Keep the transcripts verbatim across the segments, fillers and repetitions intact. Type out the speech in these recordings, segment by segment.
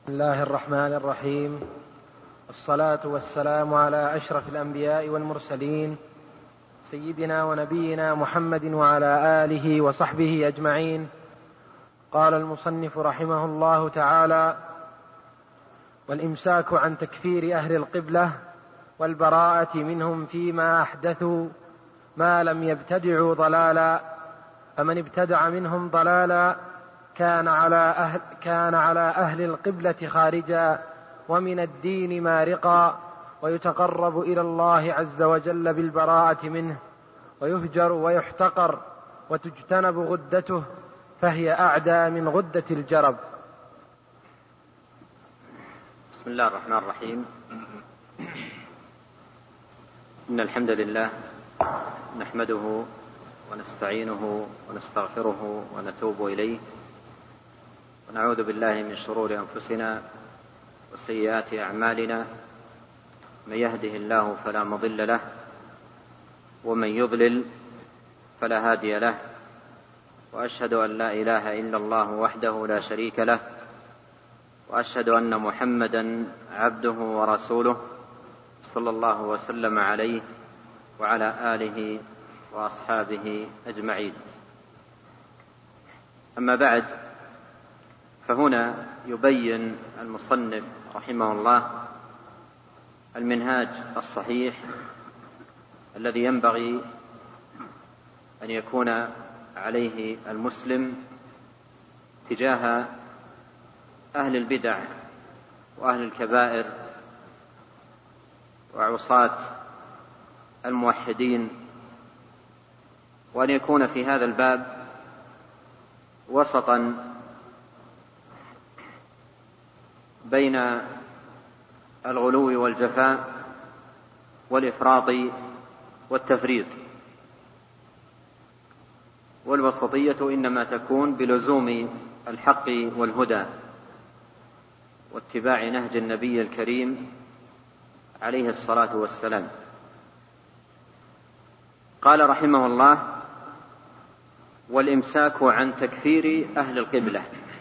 بسم الله الرحمن الرحيم، والصلاة والسلام على أشرف الأنبياء والمرسلين سيدنا ونبينا محمد وعلى آله وصحبه أجمعين. قال المصنف رحمه الله تعالى: والإمساك عن تكفير أهل القبلة والبراءة منهم فيما أحدثوا ما لم يبتدعوا ضلالا، فمن ابتدع منهم ضلالا كان على أهل, كان على أهل القبلة خارجا ومن الدين مارقا، ويتقرب إلى الله عز وجل بالبراءة منه، ويهجر ويحتقر وتجتنب غدته، فهي أعدى من غدة الجرب. بسم الله الرحمن الرحيم. إن الحمد لله نحمده ونستعينه ونستغفره ونتوب إليه، ونعوذ بالله من شرور أنفسنا وسيئات أعمالنا، من يهده الله فلا مضل له، ومن يضلل فلا هادي له، وأشهد أن لا إله إلا الله وحده لا شريك له، وأشهد أن محمدا عبده ورسوله صلى الله وسلم عليه وعلى آله وأصحابه أجمعين. أما بعد، فهنا يبين المصنف رحمه الله المنهاج الصحيح الذي ينبغي أن يكون عليه المسلم تجاه أهل البدع وأهل الكبائر وعصاة الموحدين، وأن يكون في هذا الباب وسطا بين الغلو والجفاء والإفراط والتفريط. والوسطية إنما تكون بلزوم الحق والهدى واتباع نهج النبي الكريم عليه الصلاة والسلام. قال رحمه الله: والإمساك عن تكفير أهل القبلة.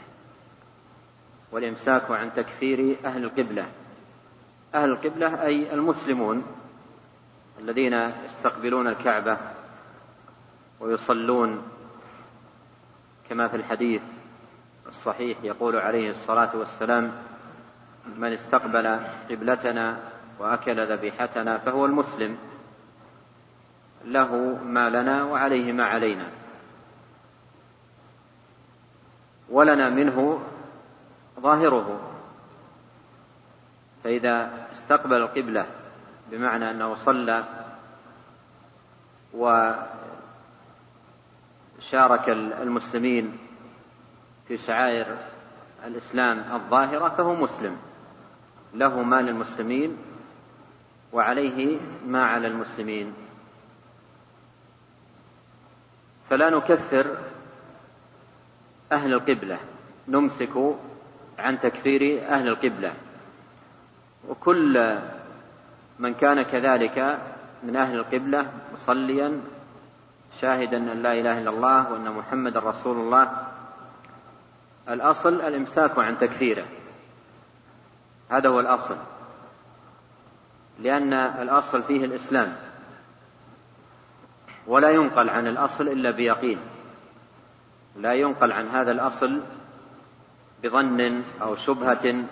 والإمساك عن تكفير أهل القبلة. أهل القبلة أي المسلمون الذين يستقبلون الكعبة ويصلون كما في الحديث الصحيح يقول عليه الصلاة والسلام: من استقبل قبلتنا وأكل ذبيحتنا فهو المسلم، له ما لنا وعليه ما علينا، ولنا منه ظاهره. فإذا استقبل القبلة بمعنى أنه صلى وشارك المسلمين في شعائر الإسلام الظاهرة فهو مسلم، له ما للمسلمين وعليه ما على المسلمين. فلا نكفر أهل القبلة، نمسك عن تكفير أهل القبلة، وكل من كان كذلك من أهل القبلة مصليا شاهدا أن لا إله إلا الله وأن محمد رسول الله، الأصل الإمساك عن تكفيره، هذا هو الأصل، لأن الأصل فيه الإسلام، ولا ينقل عن الأصل إلا بيقين، لا ينقل عن هذا الأصل بظن أو شبهة،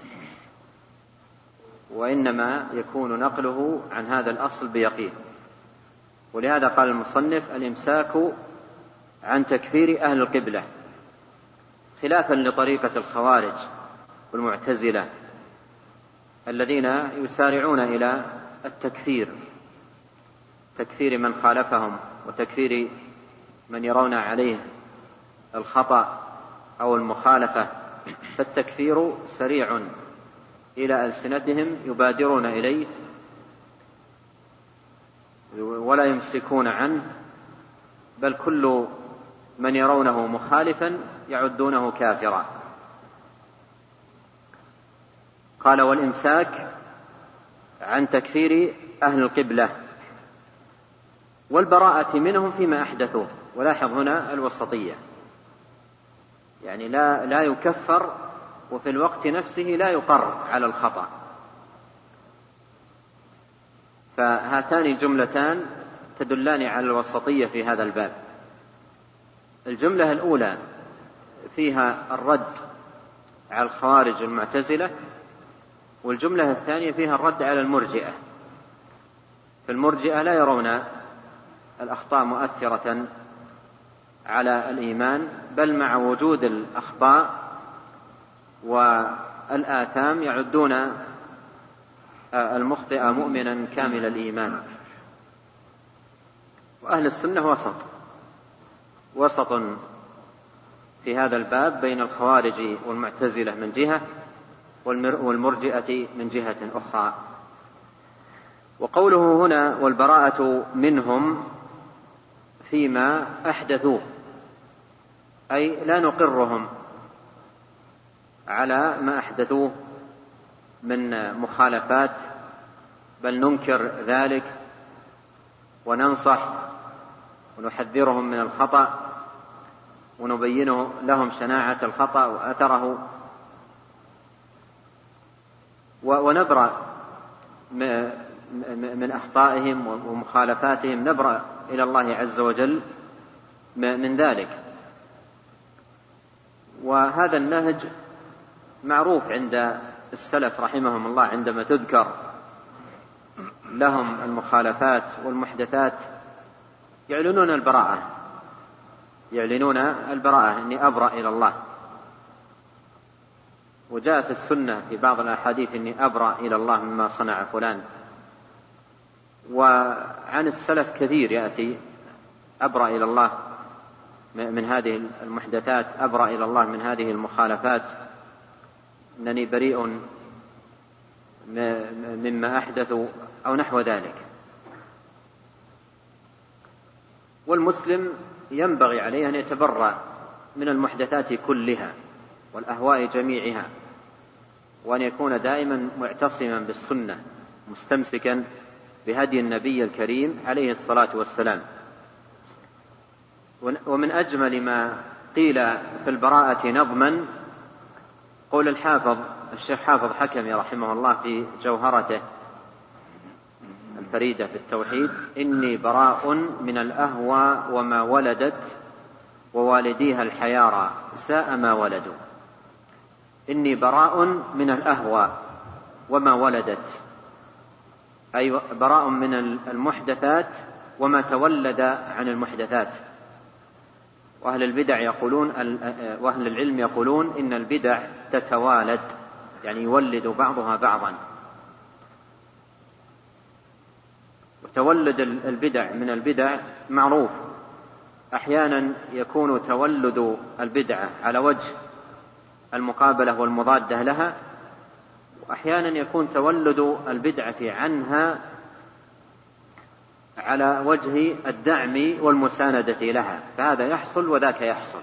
وإنما يكون نقله عن هذا الأصل بيقين. ولهذا قال المصنف: الإمساك عن تكفير أهل القبلة، خلافا لطريقة الخوارج والمعتزلة الذين يسارعون إلى التكفير، تكفير من خالفهم وتكفير من يرون عليه الخطأ أو المخالفة، فالتكفير سريع إلى ألسنتهم يبادرون إليه ولا يمسكون عنه، بل كل من يرونه مخالفا يعدونه كافرا. قال: والإمساك عن تكفير أهل القبلة والبراءة منهم فيما أحدثوه. ولاحظ هنا الوسطية، يعني لا, لا يكفر وفي الوقت نفسه لا يقر على الخطأ. فهاتان الجملتان تدلان على الوسطية في هذا الباب. الجملة الأولى فيها الرد على الخوارج المعتزلة، والجملة الثانية فيها الرد على المرجئة. فالمرجئة لا يرون الأخطاء مؤثرة على الإيمان، بل مع وجود الأخطاء والآثام يعدون المخطئ مؤمنا كامل الإيمان. وأهل السنة وسط وسط في هذا الباب بين الخوارج والمعتزلة من جهة والمرجئة من جهة أخرى. وقوله هنا والبراءة منهم فيما أحدثوه، أي لا نقرهم على ما أحدثوه من مخالفات، بل ننكر ذلك وننصح ونحذرهم من الخطأ ونبينه لهم شناعة الخطأ وأثره، ونبرأ من أخطائهم ومخالفاتهم، نبرأ إلى الله عز وجل من ذلك. وهذا النهج معروف عند السلف رحمهم الله، عندما تذكر لهم المخالفات والمحدثات يعلنون البراءة يعلنون البراءة إني أبرأ إلى الله. وجاء في السنة في بعض الأحاديث إني أبرأ إلى الله مما صنع فلان. وعن السلف كثير يأتي أبرأ إلى الله من هذه المحدثات، أبرأ إلى الله من هذه المخالفات، أنني بريء مما أحدثوا أو نحو ذلك. والمسلم ينبغي عليه أن يتبرأ من المحدثات كلها والأهواء جميعها، وأن يكون دائما معتصما بالسنة مستمسكا بهدي النبي الكريم عليه الصلاة والسلام. ومن أجمل ما قيل في البراءة نظما قول الحافظ الشيخ حافظ حكمي رحمه الله في جوهرته الفريدة في التوحيد: إني براء من الأهوى وما ولدت ووالديها الحيارى ساء ما ولدوا. إني براء من الأهوى وما ولدت، أي براء من المحدثات وما تولد عن المحدثات. وأهل البدع يقولون وأهل العلم يقولون إن البدع تتوالد، يعني يولد بعضها بعضا. وتولد البدع من البدع معروف، أحيانا يكون تولد البدعة على وجه المقابلة والمضادة لها، وأحيانا يكون تولد البدعة عنها على وجه الدعم والمساندة لها، فهذا يحصل وذاك يحصل.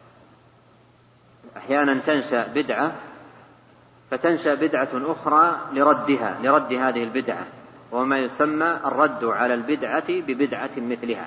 أحيانا تنشأ بدعة فتنشأ بدعة أخرى لردها لرد هذه البدعة، وما يسمى الرد على البدعة ببدعة مثلها.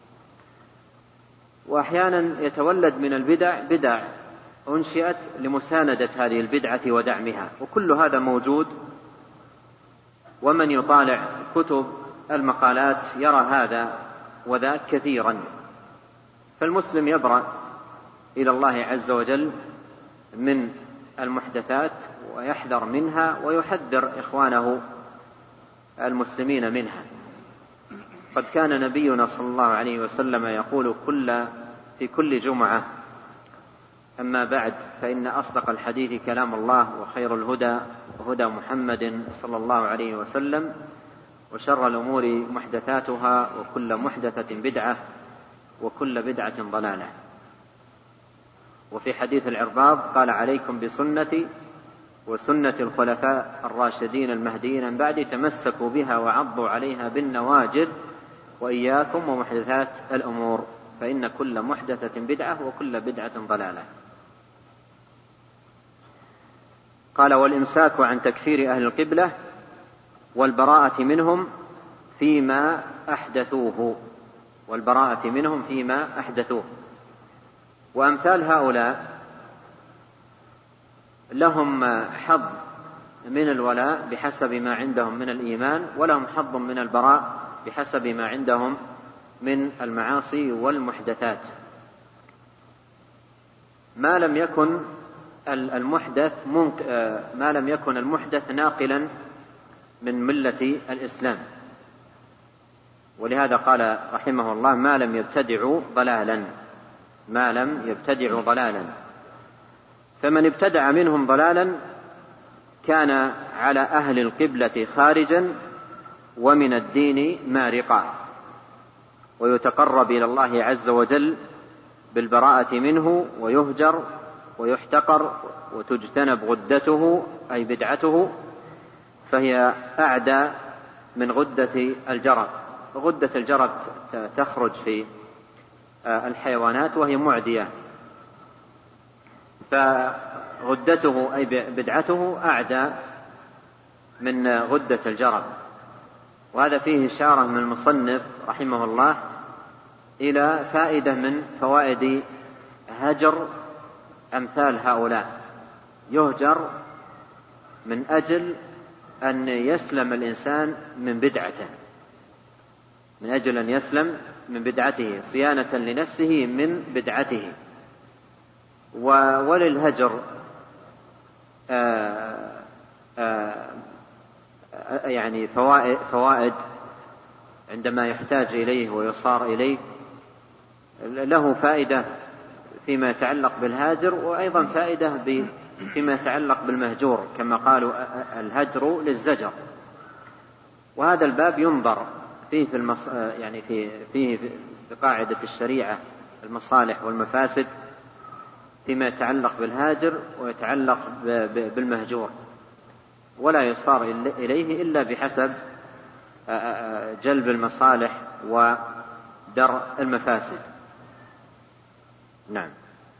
وأحيانا يتولد من البدع بدع أنشئت لمساندة هذه البدعة ودعمها، وكل هذا موجود. ومن يطالع كتب المقالات يرى هذا وذاك كثيرا. فالمسلم يبرأ إلى الله عز وجل من المحدثات ويحذر منها ويحذر إخوانه المسلمين منها. قد كان نبينا صلى الله عليه وسلم يقول كل في كل جمعة: أما بعد، فإن أصدق الحديث كلام الله، وخير الهدى هدى محمد صلى الله عليه وسلم، وشر الأمور محدثاتها، وكل محدثة بدعة، وكل بدعة ضلالة. وفي حديث العرباض قال: عليكم بسنتي وسنة الخلفاء الراشدين المهديين من بعدي، تمسكوا بها وعضوا عليها بالنواجذ، وإياكم ومحدثات الأمور، فإن كل محدثة بدعة وكل بدعة ضلالة. قال: والإمساك عن تكفير أهل القبلة والبراءة منهم فيما أحدثوه والبراءة منهم فيما أحدثوه. وأمثال هؤلاء لهم حظ من الولاء بحسب ما عندهم من الإيمان، ولهم حظ من البراء بحسب ما عندهم من المعاصي والمحدثات، ما لم يكن المحدث ما لم يكن المحدث ناقلا من ملة الإسلام. ولهذا قال رحمه الله: ما لم يبتدعوا ضلالا، ما لم يبتدعوا ضلالا. فمن ابتدع منهم ضلالا كان على أهل القبلة خارجا ومن الدين مارقا، ويتقرب إلى الله عز وجل بالبراءة منه، ويهجر ويحتقر وتجتنب غدته أي بدعته، فهي أعدى من غدة الجرب. غدة الجرب تخرج في الحيوانات وهي معدية، فغدته أي بدعته أعدى من غدة الجرب. وهذا فيه إشارة من المصنف رحمه الله إلى فائدة من فوائد هجر أمثال هؤلاء. يهجر من أجل أن يسلم الإنسان من بدعته، من أجل أن يسلم من بدعته، صيانة لنفسه من بدعته. وللهجر آآ آآ يعني فوائد, فوائد عندما يحتاج إليه ويصار إليه. له فائدة فيما يتعلق بالهاجر، وأيضا فائدة فيما يتعلق بالمهجور، كما قالوا الهجر للزجر. وهذا الباب ينظر فيه في المص... يعني في فيه في قاعدة الشريعة المصالح والمفاسد فيما يتعلق بالهاجر ويتعلق بالمهجور، ولا يصار إليه إلا بحسب جلب المصالح ودرء المفاسد. نعم.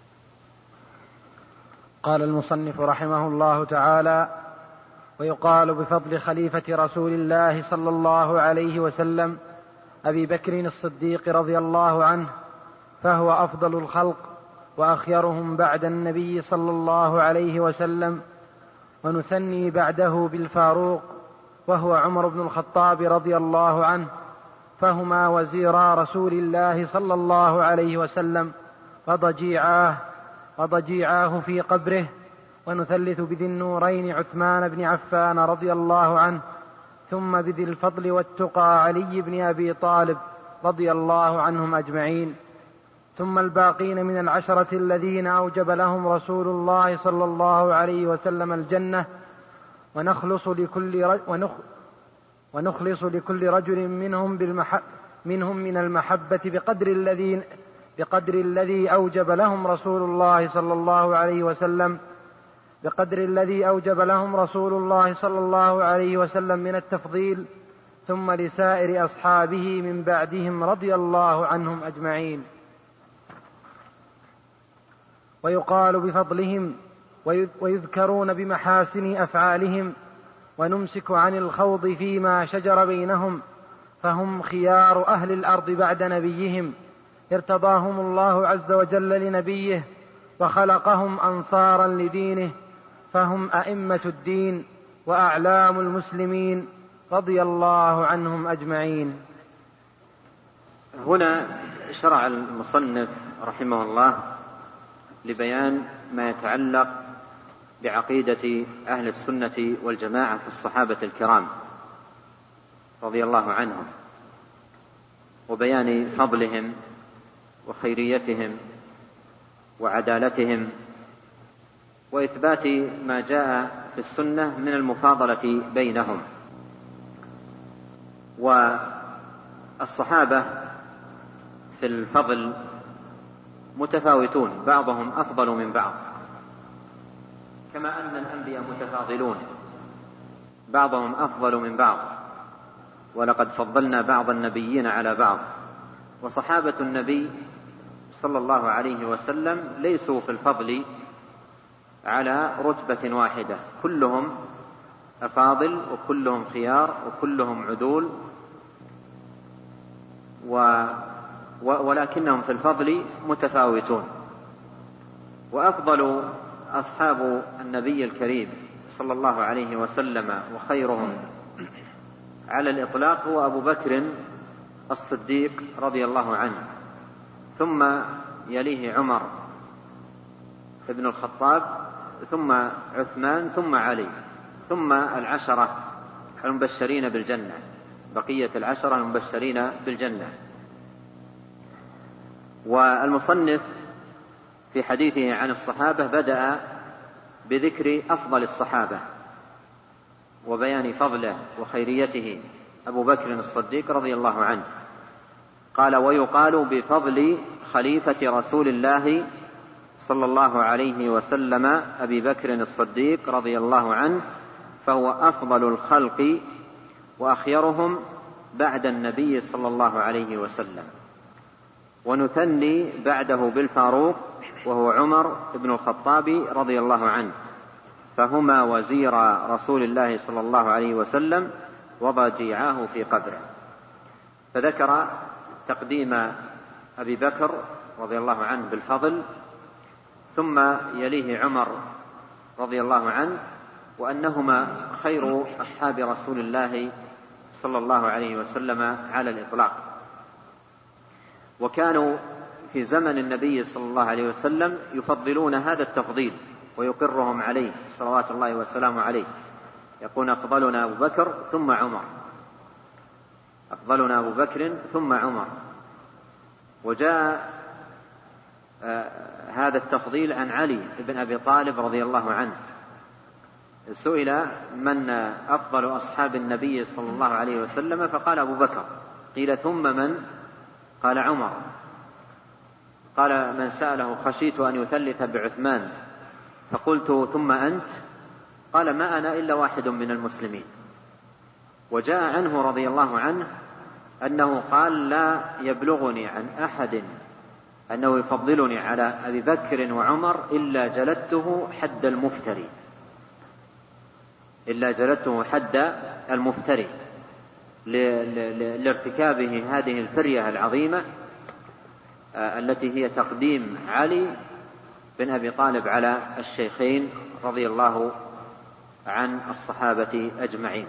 قال المصنف رحمه الله تعالى: ويقال بفضل خليفة رسول الله صلى الله عليه وسلم أبي بكر الصديق رضي الله عنه، فهو أفضل الخلق وأخيرهم بعد النبي صلى الله عليه وسلم، ونثني بعده بالفاروق وهو عمر بن الخطاب رضي الله عنه، فهما وزيرا رسول الله صلى الله عليه وسلم وضجيعاه وضجيعاه في قبره. ونثلث بذي النورين عثمان بن عفان رضي الله عنه، ثم بذي الفضل والتقى علي بن أبي طالب رضي الله عنهم أجمعين، ثم الباقين من العشرة الذين أوجب لهم رسول الله صلى الله عليه وسلم الجنة، ونخلص لكل رجل ونخ ونخلص لكل رجل منهم بالمح منهم من المحبة بقدر الذي بقدر الذي أوجب لهم رسول الله صلى الله عليه وسلم بقدر الذي أوجب لهم رسول الله صلى الله عليه وسلم من التفضيل، ثم لسائر أصحابه من بعدهم رضي الله عنهم أجمعين. ويقال بفضلهم ويذكرون بمحاسن أفعالهم، ونمسك عن الخوض فيما شجر بينهم، فهم خيار أهل الأرض بعد نبيهم، ارتضاهم الله عز وجل لنبيه وخلقهم أنصارا لدينه، فهم أئمة الدين وأعلام المسلمين رضي الله عنهم أجمعين. هنا شرع المصنف رحمه الله لبيان ما يتعلق بعقيدة أهل السنة والجماعة في الصحابة الكرام رضي الله عنهم، وبيان فضلهم وخيريتهم وعدالتهم، وإثبات ما جاء في السنة من المفاضلة بينهم. والصحابة في الفضل متفاوتون، بعضهم أفضل من بعض، كما أن الأنبياء متفاضلون، بعضهم أفضل من بعض، ولقد فضلنا بعض النبيين على بعض. وصحابة النبي صلى الله عليه وسلم ليسوا في الفضل على رتبة واحدة، كلهم أفاضل وكلهم خيار وكلهم عدول، و ولكنهم في الفضل متفاوتون. وأفضل أصحاب النبي الكريم صلى الله عليه وسلم وخيرهم على الإطلاق هو أبو بكر الصديق رضي الله عنه، ثم يليه عمر ابن الخطاب، ثم عثمان، ثم علي، ثم العشرة المبشرين بالجنة، بقية العشرة المبشرين بالجنة. والمصنف في حديثه عن الصحابة بدأ بذكر أفضل الصحابة وبيان فضله وخيريته أبو بكر الصديق رضي الله عنه. قال: ويقال بفضل خليفة رسول الله صلى الله عليه وسلم أبي بكر الصديق رضي الله عنه، فهو أفضل الخلق وأخيرهم بعد النبي صلى الله عليه وسلم، ونثني بعده بالفاروق وهو عمر بن الخطاب رضي الله عنه، فهما وزير رسول الله صلى الله عليه وسلم وضجيعاه في قبره. فذكر تقديم أبي بكر رضي الله عنه بالفضل، ثم يليه عمر رضي الله عنه، وأنهما خير أصحاب رسول الله صلى الله عليه وسلم على الإطلاق، وكانوا في زمن النبي صلى الله عليه وسلم يفضلون هذا التفضيل ويقرهم عليه صلوات الله وسلامه عليه، يقول: أفضلنا أبو بكر ثم عمر، أفضلنا أبو بكر ثم عمر. وجاء آه هذا التفضيل عن علي بن أبي طالب رضي الله عنه، سئل: من أفضل أصحاب النبي صلى الله عليه وسلم؟ فقال: أبو بكر. قيل: ثم من؟ قال: عمر. قال من سأله: خشيت أن يثلث بعثمان، فقلت: ثم أنت؟ قال: ما أنا إلا واحد من المسلمين. وجاء عنه رضي الله عنه أنه قال: لا يبلغني عن أحد أنه يفضلني على أبي بكر وعمر إلا جلدته حد المفتري، إلا جلدته حد المفتري لارتكابه هذه الفرية العظيمة التي هي تقديم علي بن أبي طالب على الشيخين رضي الله عن الصحابة أجمعين.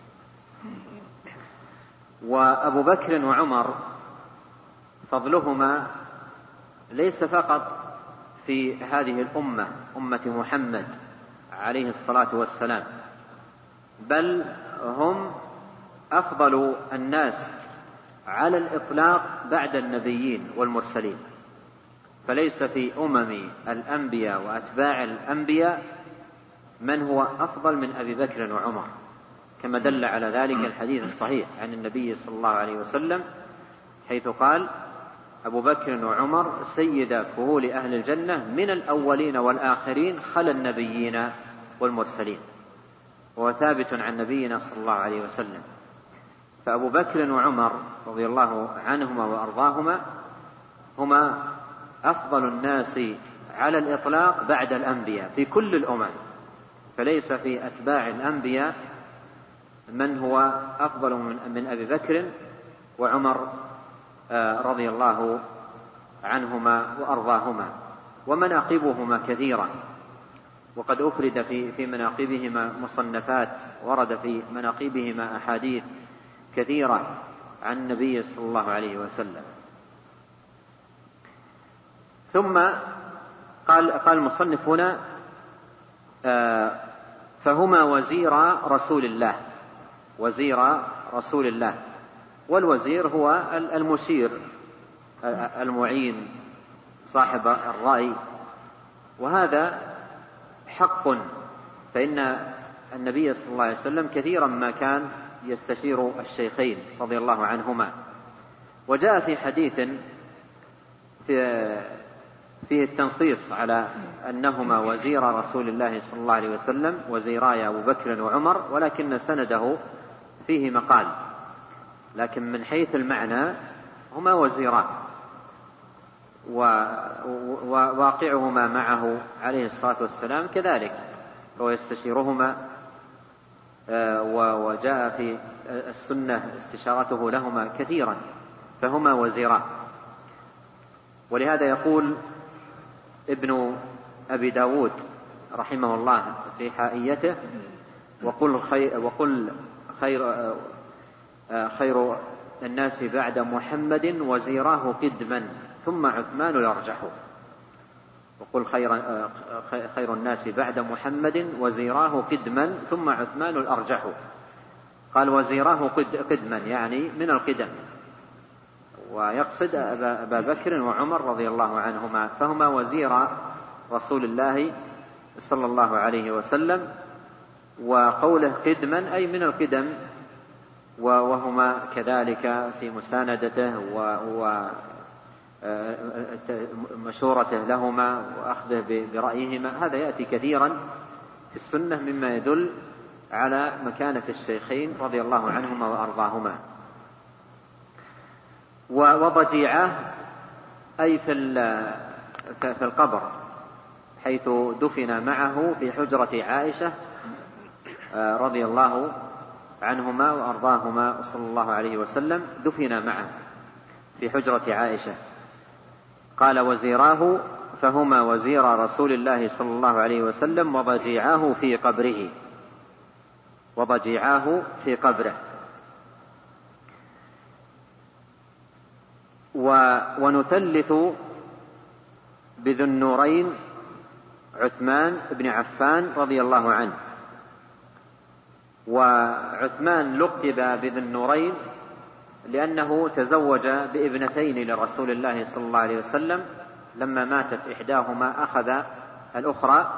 وأبو بكر وعمر فضلهما ليس فقط في هذه الأمة، أمة محمد عليه الصلاة والسلام، بل هم أفضل الناس على الإطلاق بعد النبيين والمرسلين، فليس في أمم الأنبياء وأتباع الأنبياء من هو أفضل من أبي بكر وعمر، كما دل على ذلك الحديث الصحيح عن النبي صلى الله عليه وسلم، حيث قال: أبو بكر وعمر سيد فهول أهل الجنة من الأولين والآخرين خلا النبيين والمرسلين، وهو ثابت عن نبينا صلى الله عليه وسلم. فأبو بكر وعمر رضي الله عنهما وأرضاهما هما أفضل الناس على الإطلاق بعد الأنبياء في كل الأمم، فليس في أتباع الأنبياء من هو أفضل من أبي بكر وعمر رضي الله عنهما وأرضاهما. ومناقبهما كثيرة، وقد أفرد في في مناقبهما مصنفات، ورد في مناقبهما أحاديث كثيرة عن النبي صلى الله عليه وسلم. ثم قال قال المصنف هنا: فهما وزير رسول الله، وزير رسول الله. والوزير هو المشير المعين صاحب الرأي، وهذا حق، فإن النبي صلى الله عليه وسلم كثيرا ما كان يستشير الشيخين رضي الله عنهما. وجاء في حديث فيه التنصيص على أنهما وزير رسول الله صلى الله عليه وسلم، وزيراي أبو بكر وعمر، ولكن سنده فيه مقال، لكن من حيث المعنى هما وزيران، وواقعهما معه عليه الصلاة والسلام كذلك، هو يستشيرهما، وجاء في السنة استشارته لهما كثيرا، فهما وزيران. ولهذا يقول ابن أبي داود رحمه الله في حائيته: وقل خير, وقل خير, خير الناس بعد محمد وزيراه قدما ثم عثمان الأرجح. وقل خير, خير الناس بعد محمد وزيراه قدما ثم عثمان الأرجح. قال وزيراه قدما يعني من القدم، ويقصد أبا بكر وعمر رضي الله عنهما، فهما وزير رسول الله صلى الله عليه وسلم. وقوله قدما أي من القدم، وهما كذلك في مساندته ومشورته لهما وأخذه برأيهما. هذا يأتي كثيرا في السنة مما يدل على مكانة الشيخين رضي الله عنهما وأرضاهما. وضجيعه أي في القبر، حيث دفن معه في حجرة عائشة رضي الله عنهما وأرضاهما صلى الله عليه وسلم، دفن معه في حجرة عائشة. قال وزيراه فهما وزير رسول الله صلى الله عليه وسلم وضجيعاه في قبره، وضجيعاه في قبره. ونثلث بذو النورين عثمان بن عفان رضي الله عنه. وعثمان لقب بذو النورين لأنه تزوج بابنتين لرسول الله صلى الله عليه وسلم، لما ماتت إحداهما أخذ الأخرى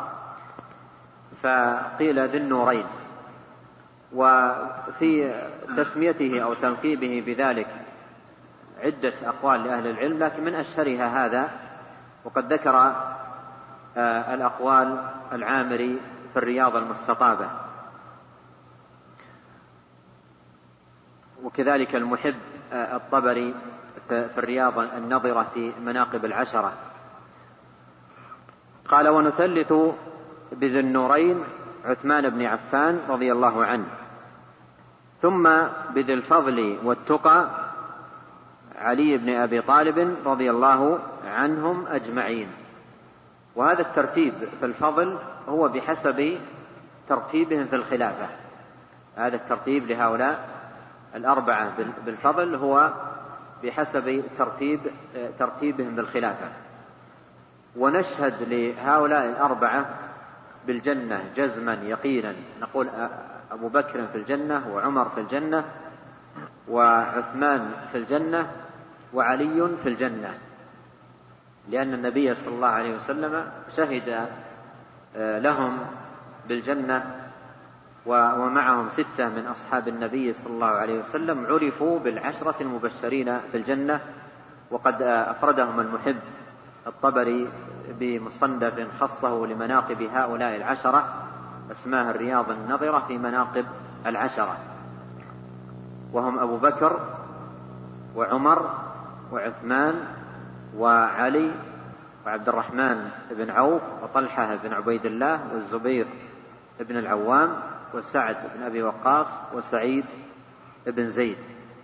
فقيل ذو النورين. وفي تسميته أو تلقيبه بذلك عدة أقوال لأهل العلم، لكن من أشهرها هذا. وقد ذكر الأقوال العامري في الرياض المستطابة، وكذلك المحب الطبري في الرياض النظرة في مناقب العشرة. قال ونثلث بذي النورين عثمان بن عفان رضي الله عنه، ثم بذي الفضل والتقى علي بن أبي طالب رضي الله عنهم أجمعين. وهذا الترتيب في الفضل هو بحسب ترتيبهم في الخلافة. هذا الترتيب لهؤلاء الأربعة بالفضل هو بحسب ترتيب ترتيبهم بالخلافة. ونشهد لهؤلاء الأربعة بالجنة جزما يقينا، نقول أبو بكر في الجنة، وعمر في الجنة، وعثمان في الجنة، وعلي في الجنة، لأن النبي صلى الله عليه وسلم شهد لهم بالجنة، ومعهم ستة من أصحاب النبي صلى الله عليه وسلم عرفوا بالعشرة المبشرين في الجنة. وقد أفردهم المحب الطبري بمصنف خصه لمناقب هؤلاء العشرة، اسماه الرياض النظرة في مناقب العشرة، وهم أبو بكر وعمر وعثمان وعلي وعبد الرحمن بن عوف وطلحة بن عبيد الله والزبير بن العوام وسعد بن أبي وقاص وسعيد بن زيد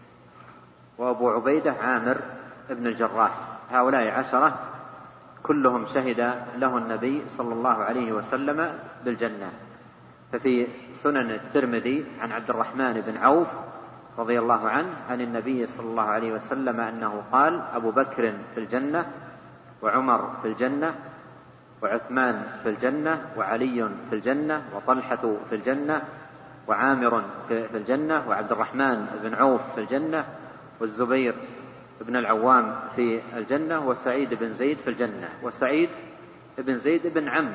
وأبو عبيدة عامر بن الجراح. هؤلاء عشرة كلهم شهد له النبي صلى الله عليه وسلم بالجنة. ففي سنن الترمذي عن عبد الرحمن بن عوف رضي الله عنه عن النبي صلى الله عليه وسلم أنه قال أبو بكر في الجنة، وعمر في الجنة، وعثمان في الجنة، وعلي في الجنة، وطلحة في الجنة، وعامر في الجنة، وعبد الرحمن بن عوف في الجنة، والزبير بن العوام في الجنة، وسعيد بن زيد في الجنة. وسعيد بن زيد بن عم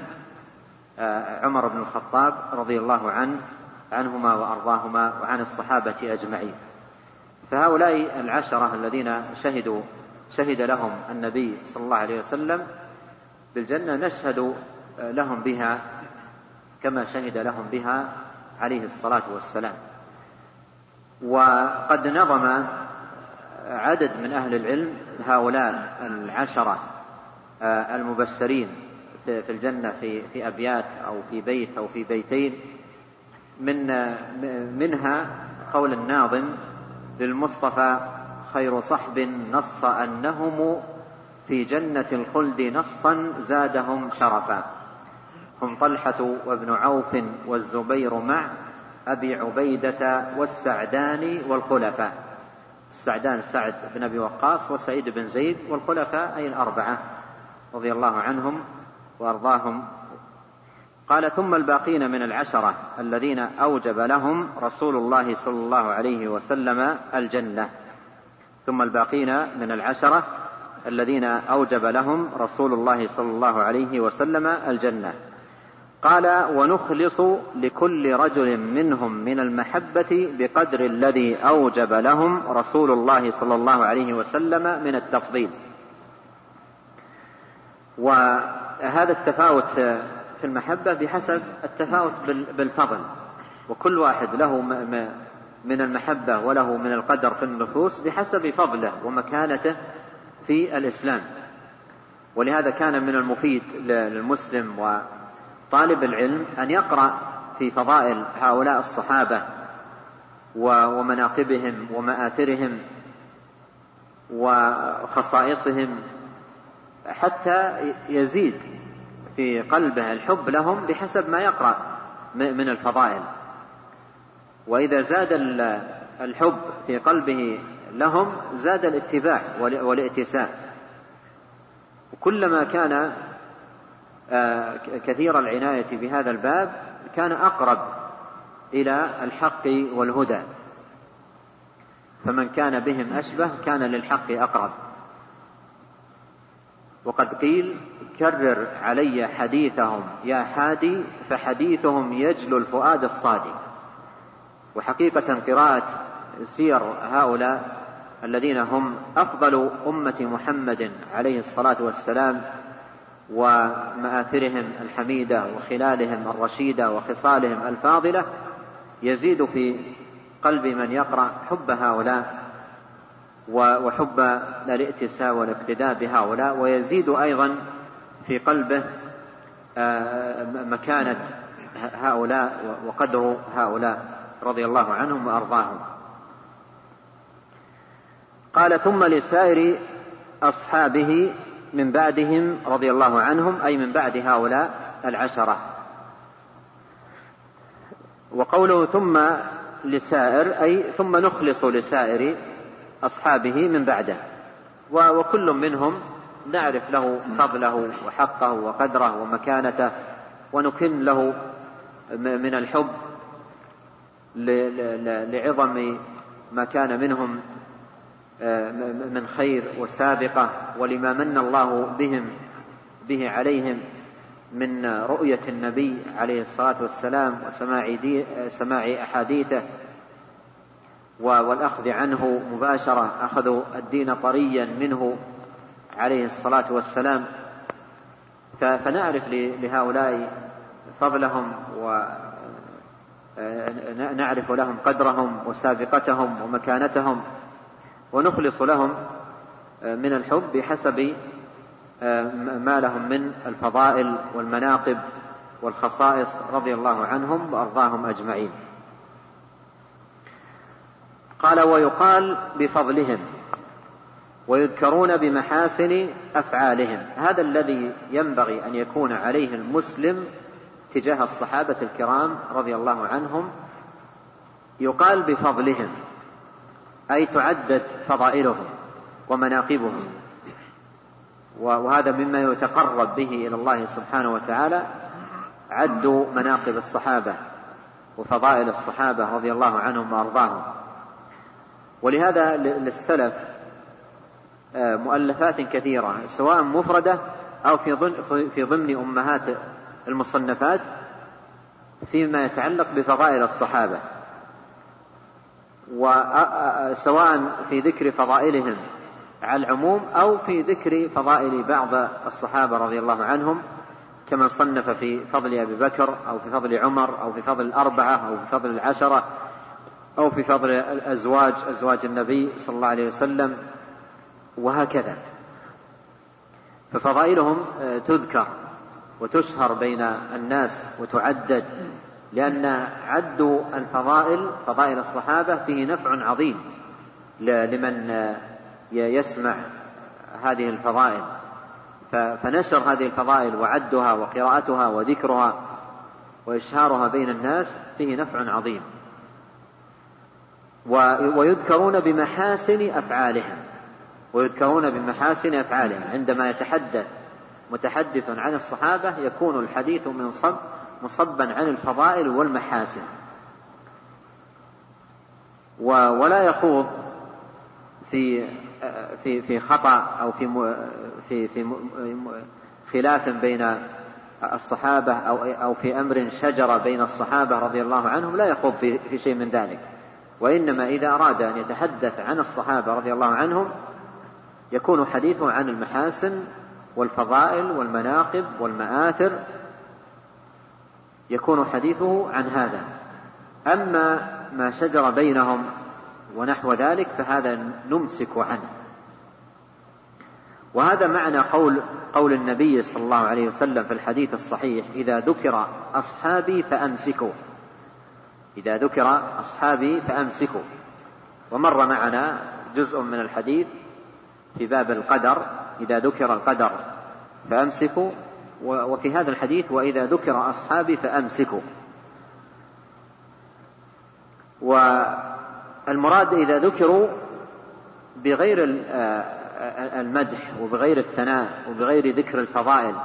عمر بن الخطاب رضي الله عنه عنهما وأرضاهما وعن الصحابة أجمعين. فهؤلاء العشرة الذين شهدوا شهد لهم النبي صلى الله عليه وسلم بالجنة نشهد لهم بها كما شهد لهم بها عليه الصلاة والسلام. وقد نظم عدد من أهل العلم هؤلاء العشرة المبشرين في الجنة في في أبيات أو في بيت أو في بيتين، من منها قول الناظم للمصطفى خير صحب نص أنهم في جنة الخلد نصا زادهم شرفا. هم طلحة وابن عوف والزبير مع أبي عبيدة والسعدان والخلفاء. السعدان سعد بن أبي وقاص وسعيد بن زيد، والخلفاء أي الأربعة رضي الله عنهم وأرضاهم. قال: ثم الباقين من العشرة الذين أوجب لهم رسول الله صلى الله عليه وسلم الجنة. ثم الباقين من العشرة الذين أوجب لهم رسول الله صلى الله عليه وسلم الجنة. قال: ونخلص لكل رجل منهم من المحبة بقدر الذي أوجب لهم رسول الله صلى الله عليه وسلم من التفضيل. وهذا التفاوت في المحبة بحسب التفاوت بالفضل، وكل واحد له من المحبة وله من القدر في النفوس بحسب فضله ومكانته في الإسلام. ولهذا كان من المفيد للمسلم وطالب العلم أن يقرأ في فضائل هؤلاء الصحابة ومناقبهم ومآثرهم وخصائصهم، حتى يزيد في قلبه الحب لهم بحسب ما يقرأ من الفضائل. وإذا زاد الحب في قلبه لهم زاد الاتباع والائتساء. وكلما كان كثير العناية بهذا الباب كان أقرب إلى الحق والهدى، فمن كان بهم أشبه كان للحق أقرب. وقد قيل: كرر علي حديثهم يا حادي فحديثهم يجلو الفؤاد الصادي. وحقيقة قراءة سير هؤلاء الذين هم أفضل أمة محمد عليه الصلاة والسلام ومآثرهم الحميدة وخلالهم الرشيدة وخصالهم الفاضلة يزيد في قلب من يقرأ حب هؤلاء وحب الائتساء والاقتداء بهؤلاء، ويزيد أيضا في قلبه مكانة هؤلاء وقدر هؤلاء رضي الله عنهم وأرضاهم. قال: ثم لسائر أصحابه من بعدهم رضي الله عنهم، أي من بعد هؤلاء العشرة. وقوله ثم لسائر أي ثم نخلص لسائر أصحابه من بعده، وكل منهم نعرف له فضله وحقه وقدره ومكانته، ونكن له من الحب لعظم ما كان منهم من خير وسابقة، ولما من الله بهم به عليهم من رؤية النبي عليه الصلاة والسلام وسماع أحاديثه والأخذ عنه مباشرة، أخذوا الدين طريا منه عليه الصلاة والسلام. فنعرف لهؤلاء فضلهم ونعرف لهم قدرهم وسابقتهم ومكانتهم، ونخلص لهم من الحب بحسب ما لهم من الفضائل والمناقب والخصائص رضي الله عنهم وأرضاهم أجمعين. قال: ويقال بفضلهم ويذكرون بمحاسن أفعالهم. هذا الذي ينبغي أن يكون عليه المسلم تجاه الصحابة الكرام رضي الله عنهم. يقال بفضلهم أي تعدد فضائلهم ومناقبهم، وهذا مما يتقرب به إلى الله سبحانه وتعالى، عد مناقب الصحابة وفضائل الصحابة رضي الله عنهم وأرضاهم. ولهذا للسلف مؤلفات كثيرة سواء مفردة أو في ضمن أمهات المصنفات فيما يتعلق بفضائل الصحابة، وسواء في ذكر فضائلهم على العموم أو في ذكر فضائل بعض الصحابة رضي الله عنهم، كمن صنف في فضل أبي بكر أو في فضل عمر أو في فضل الأربعة أو في فضل العشرة أو في فضل الأزواج أزواج النبي صلى الله عليه وسلم، وهكذا. ففضائلهم تذكر وتشهر بين الناس وتعدد، لأن عد الفضائل فضائل الصحابة فيه نفع عظيم لمن يسمع هذه الفضائل، فنشر هذه الفضائل وعدها وقراءتها وذكرها وإشهارها بين الناس فيه نفع عظيم. ويذكرون بمحاسن أفعالهم ويذكرون بمحاسن أفعالهم عندما يتحدث متحدث عن الصحابة يكون الحديث من صب مصبا عن الفضائل والمحاسن، ولا يخوض في في في خطأ أو في في في خلاف بين الصحابة أو أو في أمر شجر بين الصحابة رضي الله عنهم، لا يخوض في في شيء من ذلك. وإنما إذا أراد أن يتحدث عن الصحابة رضي الله عنهم يكون حديثه عن المحاسن والفضائل والمناقب والمآثر، يكون حديثه عن هذا. أما ما شجر بينهم ونحو ذلك فهذا نمسك عنه. وهذا معنى قول قول النبي صلى الله عليه وسلم في الحديث الصحيح: إذا ذكر أصحابي فأمسكوا إذا ذكر أصحابي فأمسكوا. ومر معنا جزء من الحديث في باب القدر: إذا ذكر القدر فأمسكوا، وفي هذا الحديث: وإذا ذكر أصحابي فأمسكوا. والمراد إذا ذكروا بغير المدح وبغير الثناء وبغير ذكر الفضائل،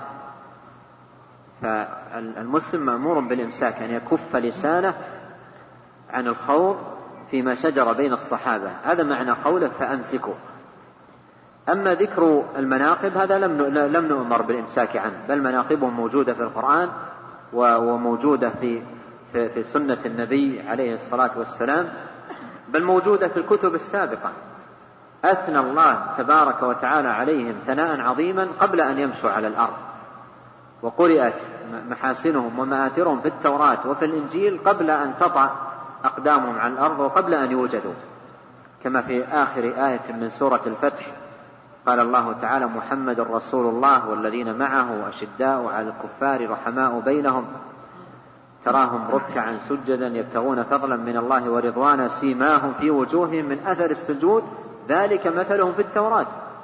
فالمسلم مأمور بالإمساك، أن يكف لسانه عن الخوض فيما شجر بين الصحابة. هذا معنى قوله فأمسكوا. أما ذكر المناقب هذا لم لم نؤمر بالإمساك عنه، بل مناقبهم موجودة في القرآن وموجودة في في سنة النبي عليه الصلاة والسلام، بل موجودة في الكتب السابقة. أثنى الله تبارك وتعالى عليهم ثناء عظيما قبل أن يمشوا على الأرض، وقرأت محاسنهم ومآثرهم في التوراة وفي الإنجيل قبل أن تطأ أقدامهم على الأرض وقبل أن يوجدوا، كما في آخر آية من سورة الفتح: قال الله تعالى: محمد رسول الله والذين معه أشداء على الكفار رحماء بينهم تراهم ركعا سجدا يبتغون فضلا من الله ورضوانا سيماهم في وجوههم من أثر السجود ذلك مثلهم في التوراة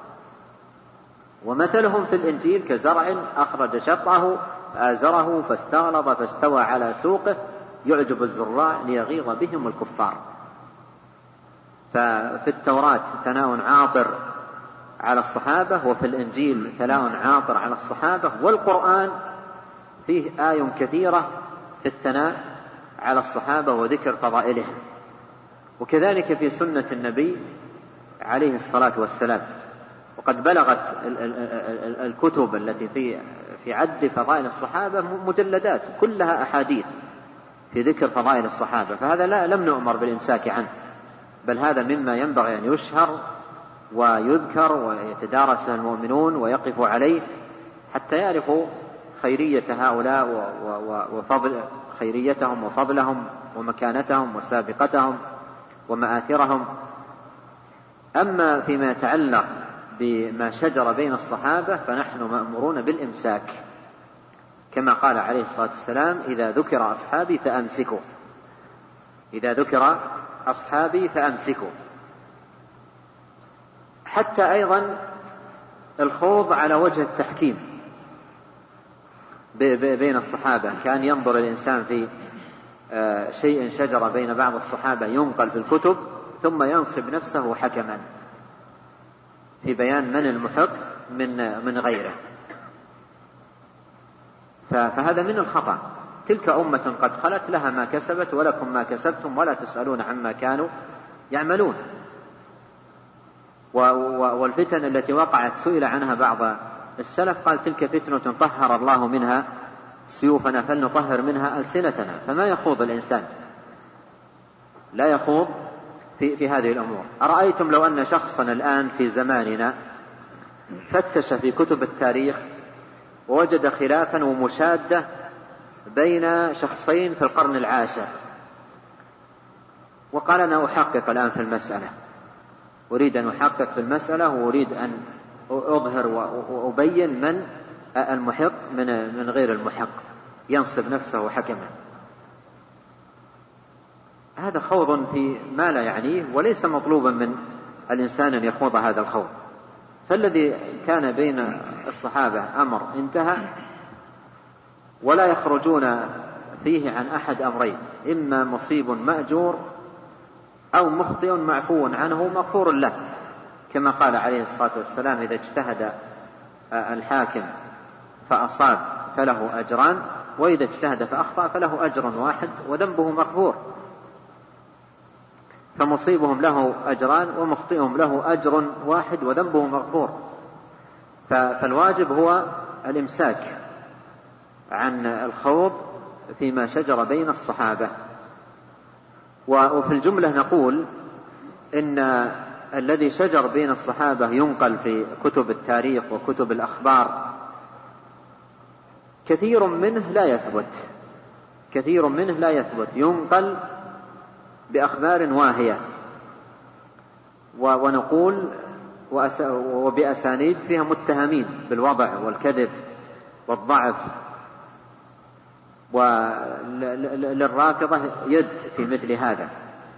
ومثلهم في الإنجيل كزرع أخرج شطأه فآزره فاستغلظ فاستوى على سوقه يعجب الزراع ليغيظ بهم الكفار. ففي التوراة ثناء عاطر على الصحابة، وفي الإنجيل ثناء عاطر على الصحابة، والقرآن فيه آي كثيرة في الثناء على الصحابة وذكر فضائلهم، وكذلك في سنة النبي عليه الصلاة والسلام. وقد بلغت الكتب التي في في عد فضائل الصحابة مجلدات كلها أحاديث في ذكر فضائل الصحابة، فهذا لا لم نؤمر بالإمساك عنه، بل هذا مما ينبغي أن يشهر ويذكر ويتدارسه المؤمنون ويقفوا عليه حتى يعرفوا خيرية هؤلاء وفضل خيريتهم وفضلهم ومكانتهم وسابقتهم ومآثرهم. أما فيما يتعلق بما شجر بين الصحابة فنحن مأمورون بالإمساك، كما قال عليه الصلاة والسلام: إذا ذكر أصحابي فأمسكوا إذا ذكر أصحابي فأمسكوا. حتى أيضا الخوض على وجه التحكيم بين الصحابة، كان ينظر الإنسان في شيء شجر بين بعض الصحابة ينقل في الكتب ثم ينصب نفسه حكما في بيان من المحق من من غيره، فهذا من الخطأ. تلك أمة قد خلت لها ما كسبت ولكم ما كسبتم ولا تسألون عما كانوا يعملون. والفتن التي وقعت سئل عنها بعض السلف قال: تلك فتنة طهر الله منها سيوفنا فلنطهر منها ألسنتنا. فما يخوض الإنسان، لا يخوض في, في هذه الأمور. أرأيتم لو أن شخصا الآن في زماننا فتش في كتب التاريخ ووجد خلافا ومشادة بين شخصين في القرن العاشر، وقال: أنا أحقق الآن في المسألة، أريد أن أحقق في المسألة وأريد أن أظهر وأبين من المحق من من غير المحق، ينصب نفسه حكما. هذا خوض في ما لا يعنيه، وليس مطلوبا من الإنسان أن يخوض هذا الخوض. فالذي كان بين الصحابة أمر انتهى، ولا يخرجون فيه عن أحد أمرين: إما مصيب مأجور أو مخطئ معفو عنه مغفور له، كما قال عليه الصلاة والسلام: إذا اجتهد الحاكم فأصاب فله أجران، وإذا اجتهد فأخطأ فله أجر واحد وذنبه مغفور. فمصيبهم له أجران ومخطئهم له أجر واحد وذنبه مغفور. فالواجب هو الإمساك عن الخوض فيما شجر بين الصحابة. وفي الجملة نقول إن الذي شجر بين الصحابة ينقل في كتب التاريخ وكتب الأخبار، كثير منه لا يثبت كثير منه لا يثبت ينقل بأخبار واهية، ونقول وبأسانيد فيها متهمين بالوضع والكذب والضعف، وللرافضة يد في مثل هذا.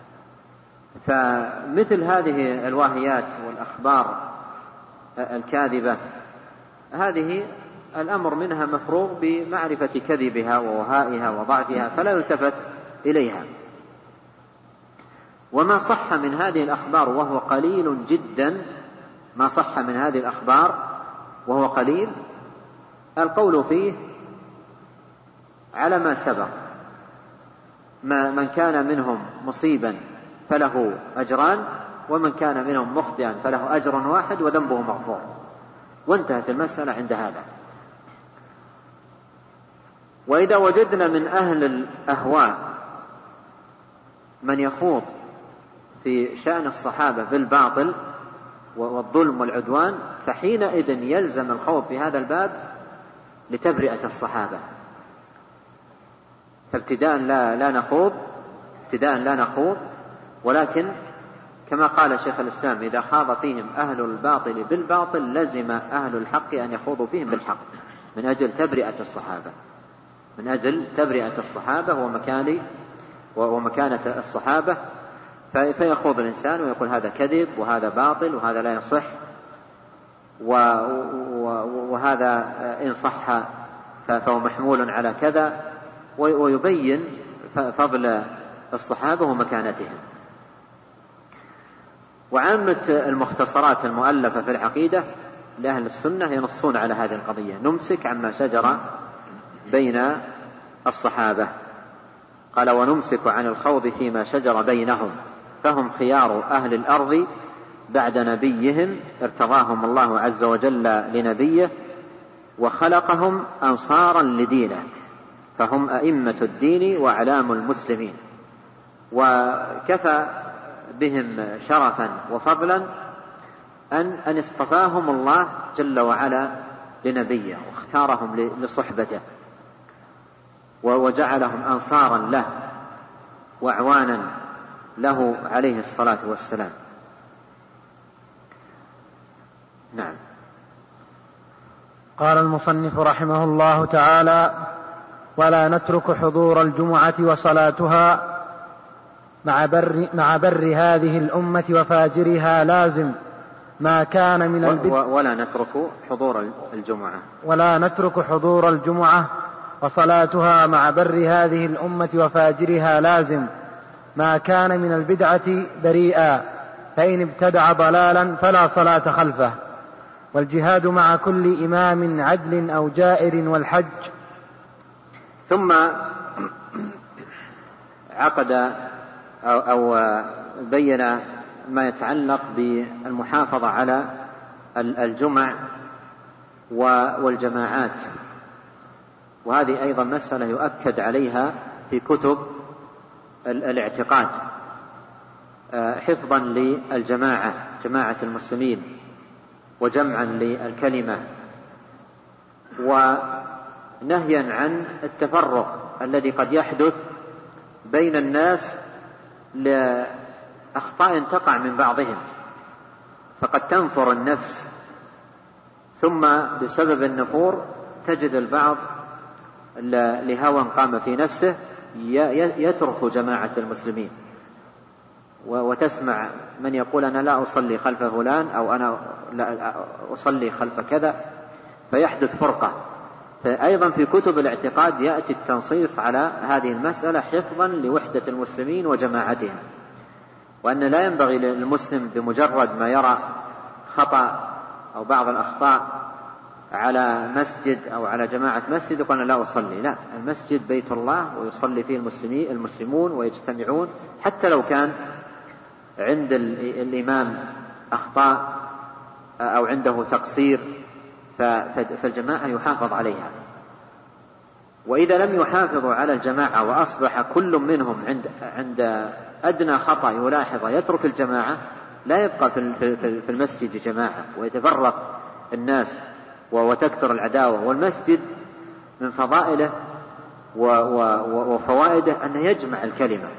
فمثل هذه الواهيات والأخبار الكاذبة هذه الأمر منها مفروغ بمعرفة كذبها ووهائها وضعفها، فلا يلتفت إليها. وما صح من هذه الأخبار وهو قليل جدا، ما صح من هذه الأخبار وهو قليل، القول فيه على ما سبق: ما من كان منهم مصيبا فله أجران، ومن كان منهم مخطئا فله أجر واحد وذنبه مغفور، وانتهت المسألة عند هذا. وإذا وجدنا من أهل الأهواء من يخوض في شأن الصحابة بالباطل والظلم والعدوان، فحينئذ يلزم الخوض في هذا الباب لتبرئة الصحابة. فابتداء لا, لا نخوض ابتداء لا نخوض ولكن كما قال شيخ الإسلام: إذا خاض فيهم أهل الباطل بالباطل لزم أهل الحق أن يخوضوا فيهم بالحق، من أجل تبرئة الصحابة من أجل تبرئة الصحابة ومكان ومكانة الصحابة. فيخوض الإنسان ويقول هذا كذب وهذا باطل وهذا لا يصح، وهذا إن صح فهو محمول على كذا، ويبين فضل الصحابة ومكانتهم. وعامة المختصرات المؤلفة في العقيدة لأهل السنة ينصون على هذه القضية: نمسك عما شجر بين الصحابة. قال: ونمسك عن الخوض فيما شجر بينهم، فهم خيار أهل الأرض بعد نبيهم، ارتضاهم الله عز وجل لنبيه وخلقهم أنصارا لدينه، فهم أئمة الدين وأعلام المسلمين، وكفى بهم شرفا وفضلا أن, أن اصطفاهم الله جل وعلا لنبيه واختارهم لصحبته وجعلهم أنصارا له وأعوانا له عليه الصلاة والسلام. نعم. قال المصنف رحمه الله تعالى: ولا نترك حضور الجمعة وصلاتها مع بر, مع بر هذه الأمة وفاجرها لازم ما كان من البدع. ولا نترك حضور الجمعة ولا نترك حضور الجمعة وصلاتها مع بر هذه الأمة وفاجرها لازم ما كان من البدعة بريئا، فإن ابتدع ضلالا فلا صلاة خلفه، والجهاد مع كل إمام عدل أو جائر والحج. ثم عقد أو, أو بين ما يتعلق بالمحافظة على الجمع والجماعات، وهذه أيضا مسألة يؤكد عليها في كتب الاعتقاد، حفظا للجماعة جماعة المسلمين وجمعا للكلمة، ونهيا عن التفرق الذي قد يحدث بين الناس لأخطاء تقع من بعضهم، فقد تنفر النفس، ثم بسبب النفور تجد البعض لهوى قام في نفسه يترك جماعة المسلمين، وتسمع من يقول أنا لا أصلي خلف فلان، أو أنا لا أصلي خلف كذا، فيحدث فرقة. فأيضا في كتب الاعتقاد يأتي التنصيص على هذه المسألة حفظا لوحدة المسلمين وجماعتهم، وأن لا ينبغي للمسلم بمجرد ما يرى خطأ أو بعض الأخطاء على مسجد أو على جماعة مسجد يقول لا أصلي. لا، المسجد بيت الله ويصلي فيه المسلمين المسلمون ويجتمعون، حتى لو كان عند الإمام أخطاء أو عنده تقصير فالجماعة يحافظ عليها. وإذا لم يحافظوا على الجماعة وأصبح كل منهم عند عند أدنى خطأ يلاحظ يترك الجماعة، لا يبقى في المسجد جماعة ويتفرق الناس وتكثر العداوة. والمسجد من فضائله وفوائده أنه يجمع الكلمة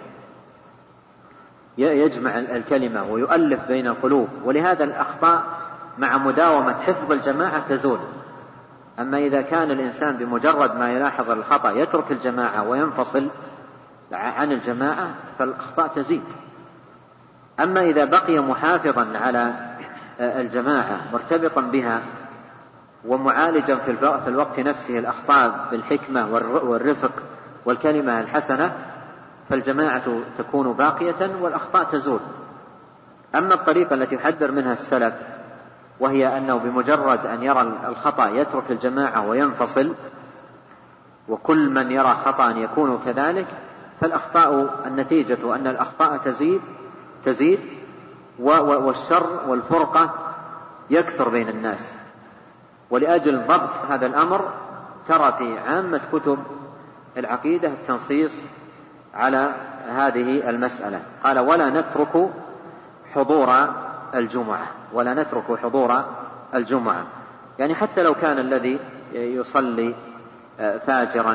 يجمع الكلمة ويؤلف بين القلوب، ولهذا الأخطاء مع مداومة حفظ الجماعة تزول. أما إذا كان الإنسان بمجرد ما يلاحظ الخطأ يترك الجماعة وينفصل عن الجماعة فالأخطاء تزيد. أما إذا بقي محافظا على الجماعة مرتبطا بها ومعالجا في الوقت نفسه الأخطاء بالحكمة والرفق والكلمة الحسنة فالجماعة تكون باقية والأخطاء تزول. أما الطريقة التي يحذر منها السلف وهي أنه بمجرد أن يرى الخطأ يترك الجماعة وينفصل، وكل من يرى خطأ يكون كذلك، فالأخطاء النتيجة أن الأخطاء تزيد تزيد والشر والفرقة يكثر بين الناس. ولأجل ضبط هذا الأمر ترى في عامة كتب العقيدة التنصيص على هذه المسألة. قال ولا نترك حضور الجمعة ولا نترك حضور الجمعة يعني حتى لو كان الذي يصلي فاجرا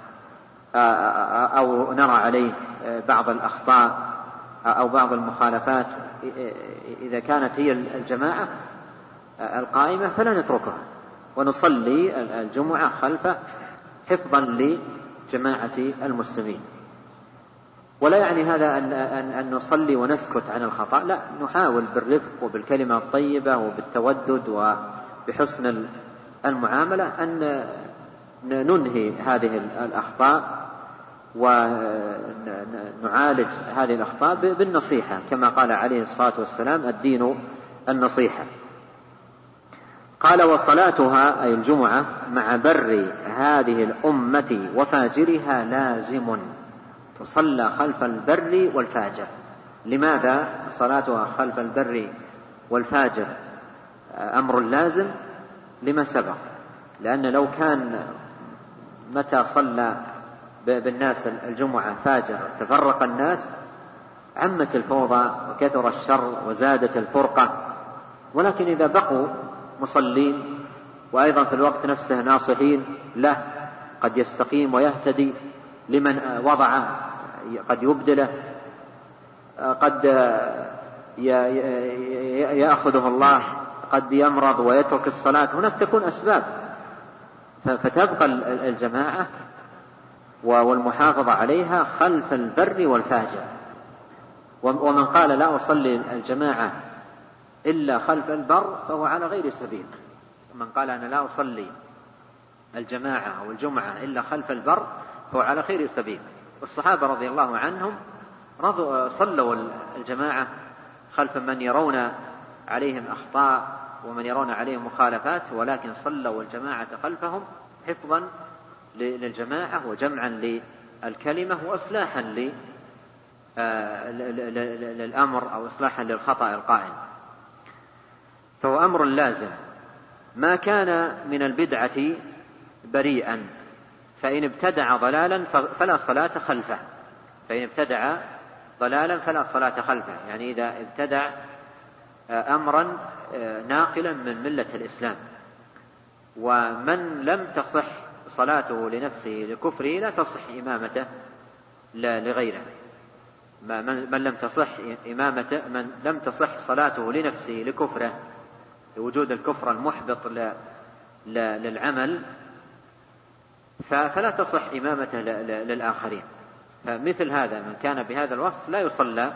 أو نرى عليه بعض الأخطاء أو بعض المخالفات، إذا كانت هي الجماعة القائمة فلا نتركها ونصلي الجمعة خلفه حفظا لجماعة المسلمين. ولا يعني هذا أن, أن, أن نصلي ونسكت عن الخطأ، لا، نحاول بالرفق وبالكلمة الطيبة وبالتودد وبحسن المعاملة أن ننهي هذه الأخطاء ونعالج هذه الأخطاء بالنصيحة، كما قال عليه الصلاة والسلام الدين النصيحة. قال وصلاتها أي الجمعة مع بر هذه الأمة وفاجرها لازم، تصلى خلف البر والفاجر. لماذا صلاتها خلف البر والفاجر أمر لازم؟ لما سبق، لأن لو كان متى صلى بالناس الجمعة فاجر تفرق الناس عمت الفوضى وكثر الشر وزادت الفرقة. ولكن إذا بقوا مصلين وأيضا في الوقت نفسه ناصحين له قد يستقيم ويهتدي، لمن وضع قد يبدله، قد يأخذه الله، قد يمرض ويترك الصلاة، هناك تكون أسباب، فتبقى الجماعة والمحافظة عليها خلف البر والفاجر. ومن قال لا أصلي الجماعة إلا خلف البر فهو على غير سبيل. من قال أنا لا أصلي الجماعة أو الجمعة إلا خلف البر فهو على خير سبيل. والصحابة رضي الله عنهم صلوا الجماعة خلف من يرون عليهم أخطاء ومن يرون عليهم مخالفات، ولكن صلوا الجماعة خلفهم حفظا للجماعة وجمعا للكلمة وإصلاحا للأمر أو إصلاحا للخطأ القائم. فهو أمر لازم ما كان من البدعة بريئا، فإن ابتدع ضلالا فلا صلاة خلفه فإن ابتدع ضلالا فلا صلاة خلفه يعني إذا ابتدع أمرا ناقلا من ملة الإسلام. ومن لم تصح صلاته لنفسه لكفره لا تصح إمامته لغيره. من لم تصح إمامته من لم تصح صلاته لنفسه لكفره لوجود الكفر المحبط للعمل فلا تصح إمامته للآخرين. فمثل هذا من كان بهذا الوصف لا يصلى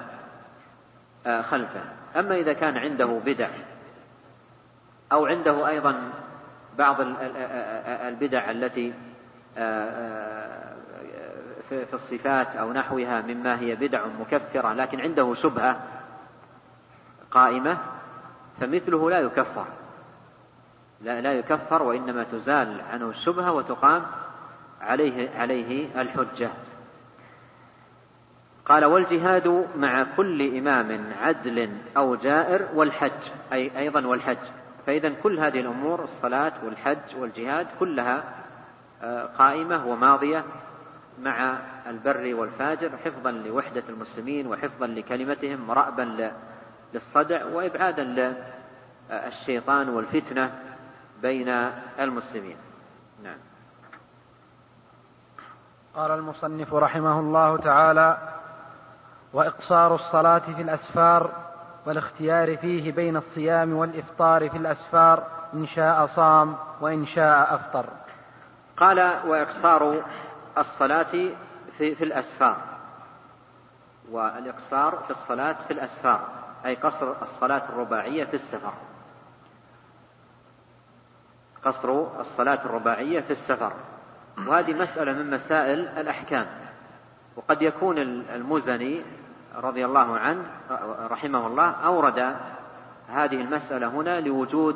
خلفه. أما إذا كان عنده بدع أو عنده أيضا بعض البدع التي في الصفات أو نحوها مما هي بدع مكفرة لكن عنده شبهة قائمة فمثله لا يكفر لا, لا يكفر وإنما تزال عنه الشبهة وتقام عليه, عليه الحجة. قال والجهاد مع كل إمام عدل أو جائر والحج أي أيضا والحج. فإذا كل هذه الأمور الصلاة والحج والجهاد كلها قائمة وماضية مع البر والفاجر حفظا لوحدة المسلمين وحفظا لكلمتهم ورأبا للصدع وإبعادا للشيطان والفتنة بين المسلمين. نعم. قال المصنف رحمه الله تعالى: وإقصار الصلاة في الأسفار والاختيار فيه بين الصيام والإفطار في الأسفار إن شاء صام وإن شاء أفطر. قال: وإقصار الصلاة في, في الأسفار. والإقصار في الصلاة في الأسفار أي قصر الصلاة الرباعية في السفر. قصر الصلاة الرباعية في السفر، وهذه مسألة من مسائل الأحكام. وقد يكون المزني رضي الله عنه رحمه الله أورد هذه المسألة هنا لوجود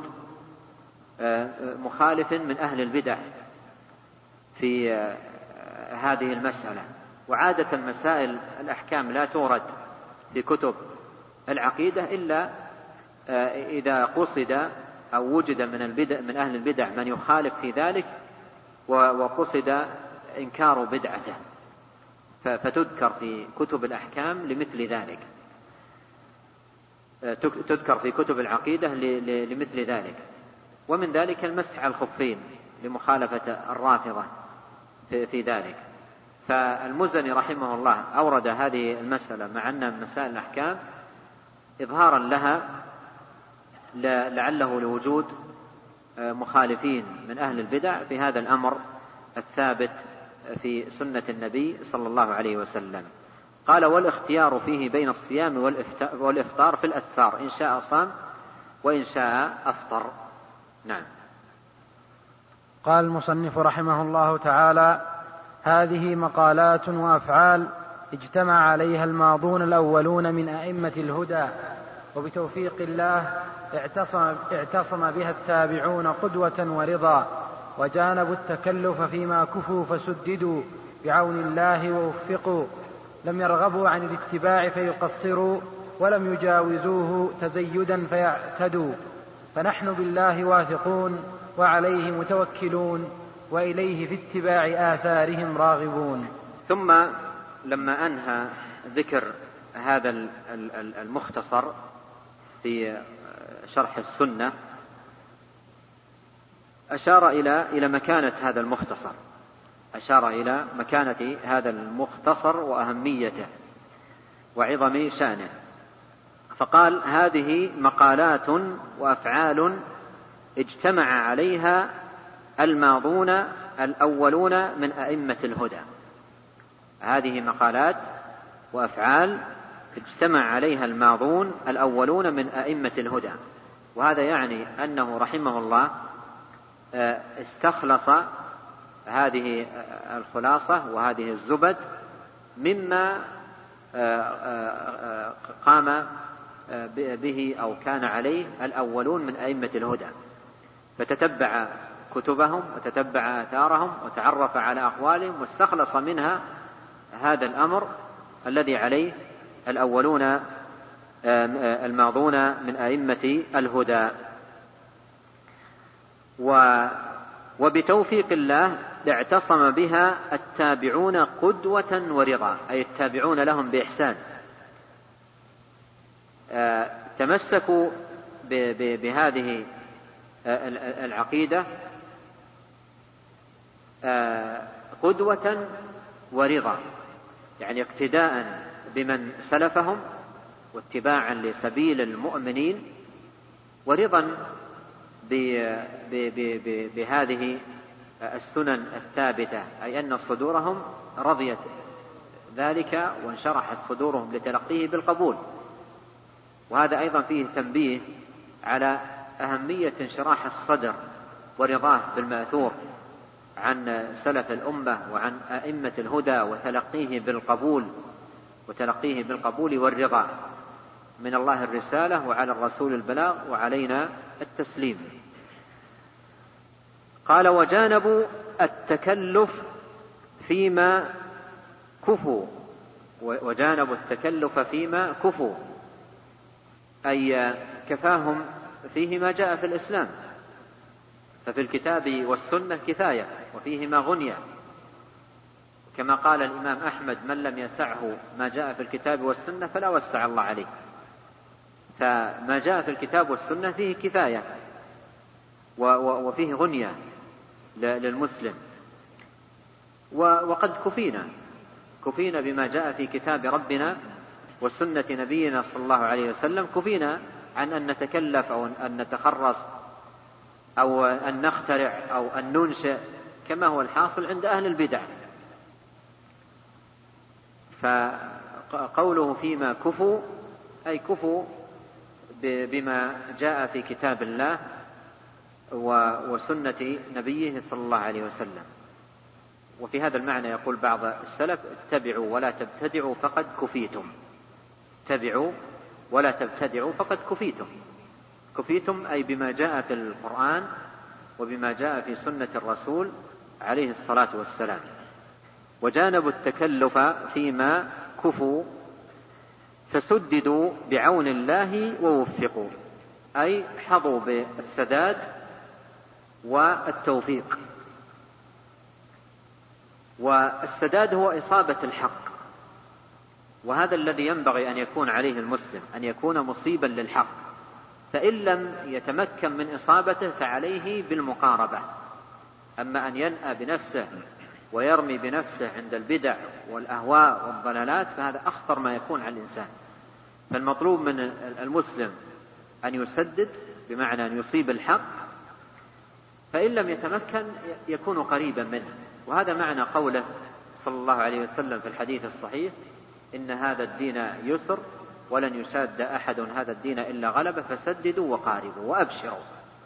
مخالف من أهل البدع في هذه المسألة. وعادة مسائل الأحكام لا تورد في كتب العقيدة إلا إذا قصد أو وجد من البدع من أهل البدع من يخالف في ذلك وقصد إنكار بدعته، فتذكر في كتب الأحكام لمثل ذلك، تذكر في كتب العقيدة لمثل ذلك. ومن ذلك المسح على الخفين لمخالفة الرافضة في ذلك. فالمزني رحمه الله أورد هذه المسألة مع أنها من مسائل الأحكام إظهارا لها لعله لوجود مخالفين من أهل البدع في هذا الأمر الثابت في سنة النبي صلى الله عليه وسلم. قال: والاختيار فيه بين الصيام والإفطار في الأسفار إن شاء صام وإن شاء أفطر. نعم. قال المصنف رحمه الله تعالى: هذه مقالات وأفعال اجتمع عليها الماضون الأولون من أئمة الهدى، وبتوفيق الله اعتصم, اعتصم بها التابعون قدوة ورضا، وجانبوا التكلف فيما كفوا فسددوا بعون الله ووفقوا. لم يرغبوا عن الاتباع فيقصروا، ولم يجاوزوه تزيدا فيعتدوا. فنحن بالله واثقون وعليه متوكلون، وإليه في اتباع آثارهم راغبون. ثم لما أنهى ذكر هذا المختصر في شرح السنة أشار إلى إلى مكانة هذا المختصر أشار إلى مكانة هذا المختصر وأهميته وعظم شأنه، فقال: هذه مقالات وأفعال اجتمع عليها الماضون الأولون من أئمة الهدى. هذه مقالات وأفعال اجتمع عليها الماضون الأولون من أئمة الهدى. وهذا يعني أنه رحمه الله استخلص هذه الخلاصة وهذه الزبد مما قام به أو كان عليه الأولون من أئمة الهدى، فتتبع كتبهم وتتبع آثارهم وتعرف على أقوالهم واستخلص منها هذا الأمر الذي عليه الأولون الماضون من أئمة الهدى. وبتوفيق الله اعتصم بها التابعون قدوة ورضا، أي التابعون لهم بإحسان، تمسكوا بهذه العقيدة قدوة ورضا، يعني اقتداء بمن سلفهم واتباعا لسبيل المؤمنين، ورضا بهذه السنن الثابتة، أي أن صدورهم رضيت ذلك وانشرحت صدورهم لتلقيه بالقبول. وهذا أيضا فيه تنبيه على أهمية انشراح الصدر ورضاه بالمأثور عن سلف الأمة وعن أئمة الهدى، وتلقيه بالقبول وتلقيه بالقبول والرضا من الله الرسالة، وعلى الرسول البلاغ، وعلينا التسليم. قال: وجانبوا التكلف فيما كفوا. وجانبوا التكلف فيما كفوا أي كفاهم فيه ما جاء في الإسلام، ففي الكتاب والسنة كفاية وفيهما غنية، كما قال الإمام أحمد: من لم يسعه ما جاء في الكتاب والسنة فلا وسع الله عليه. فما جاء في الكتاب والسنة فيه كفاية وفيه غنية للمسلم. وقد كفينا كفينا بما جاء في كتاب ربنا وسنة نبينا صلى الله عليه وسلم، كفينا عن أن نتكلف أو أن نتخرص أو أن نخترع أو أن ننشئ كما هو الحاصل عند أهل البدع. فقوله فيما كفوا أي كفوا بما جاء في كتاب الله وسنة نبيه صلى الله عليه وسلم. وفي هذا المعنى يقول بعض السلف: اتبعوا ولا تبتدعوا فقد كفيتم. اتبعوا ولا تبتدعوا فقد كفيتم. كفيتم أي بما جاء في القرآن وبما جاء في سنة الرسول عليه الصلاة والسلام. وجانبوا التكلف فيما كفوا فسددوا بعون الله ووفقوا، أي حظوا بالسداد والتوفيق. والسداد هو إصابة الحق، وهذا الذي ينبغي أن يكون عليه المسلم، أن يكون مصيبا للحق، فإن لم يتمكن من إصابته فعليه بالمقاربة. أما أن ينأى بنفسه ويرمي بنفسه عند البدع والأهواء والضلالات فهذا أخطر ما يكون على الإنسان. فالمطلوب من المسلم أن يسدد بمعنى أن يصيب الحق، فإن لم يتمكن يكون قريبا منه. وهذا معنى قوله صلى الله عليه وسلم في الحديث الصحيح: إن هذا الدين يسر ولن يشاد أحد هذا الدين إلا غلبه فسددوا وقاربوا وأبشروا.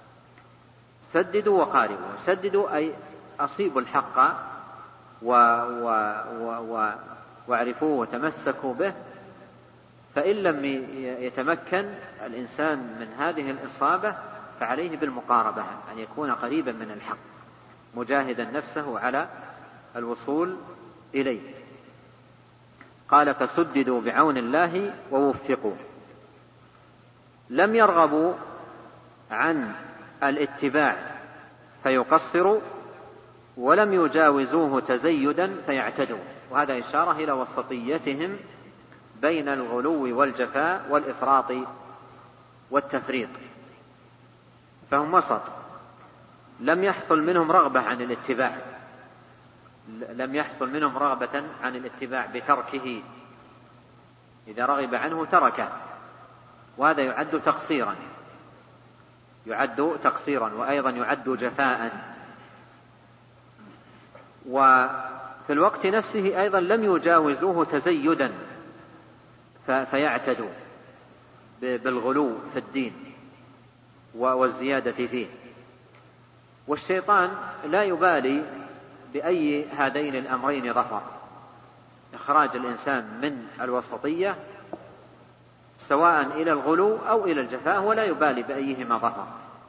سددوا وقاربوا، سددوا أي أصيبوا الحق و... و... و... و... واعرفوه وتمسكوا به. فإن لم يتمكن الإنسان من هذه الإصابة فعليه بالمقاربة، أن يكون قريبا من الحق مجاهدا نفسه على الوصول إليه. قال: فسددوا بعون الله ووفقوا. لم يرغبوا عن الاتباع فيقصروا، ولم يجاوزوه تزيدا فيعتدوا. وهذا إشارة إلى وسطيتهم بين الغلو والجفاء والإفراط والتفريط، فهم وسط. لم يحصل منهم رغبة عن الاتباع، لم يحصل منهم رغبة عن الاتباع بتركه، إذا رغب عنه تركه، وهذا يعد تقصيرا يعد تقصيرا وأيضا يعد جفاء. وفي الوقت نفسه أيضا لم يجاوزوه تزيدا فيعتدوا بالغلو في الدين والزيادة فيه. والشيطان لا يبالي بأي هذين الأمرين ظفر، إخراج الإنسان من الوسطية سواء إلى الغلو أو إلى الجفاء، ولا يبالي بأيهما ظفر.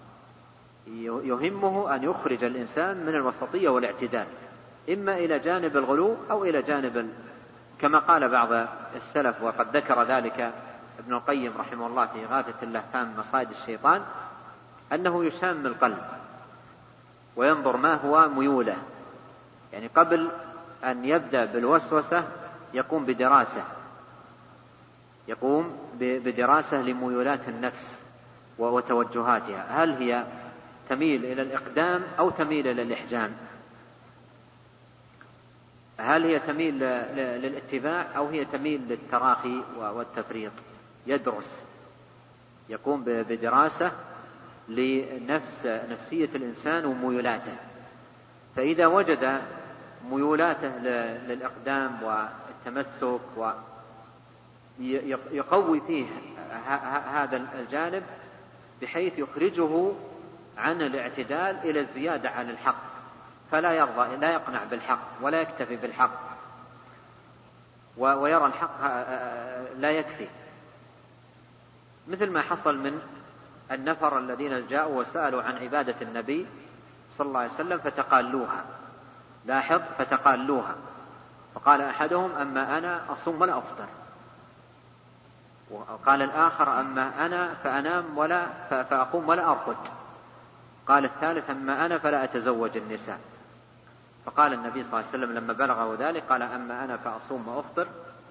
يهمه أن يخرج الإنسان من الوسطية والاعتدال، إما إلى جانب الغلو أو إلى جانب ال... كما قال بعض السلف، وقد ذكر ذلك ابن القيم رحمه الله في إغاثة اللهفان مصائد الشيطان، أنه يشام القلب وينظر ما هو ميوله. يعني قبل أن يبدأ بالوسوسة يقوم بدراسة يقوم بدراسة لميولات النفس وتوجهاتها، هل هي تميل إلى الإقدام أو تميل إلى الإحجام، هل هي تميل للاتباع أو هي تميل للتراخي والتفريط. يدرس، يقوم بدراسة لنفس نفسية الإنسان وميولاته، فإذا وجد ميولاته للإقدام والتمسك ويقوي فيه هذا الجانب بحيث يخرجه عن الاعتدال إلى الزيادة عن الحق، فلا يرضى، لا يقنع بالحق ولا يكتفي بالحق، ويرى الحق لا يكفي، مثل ما حصل من النفر الذين جاءوا وسألوا عن عبادة النبي صلى الله عليه وسلم فتقالوها. لاحظ، فتقالوها. فقال أحدهم: أما أنا أصوم ولا أفطر. وقال الآخر: أما أنا فأنام ولا فأقوم ولا أرقد. قال الثالث: أما أنا فلا أتزوج النساء. فقال النبي صلى الله عليه وسلم لما بلغه ذلك قال: أما أنا فأصوم وأفطر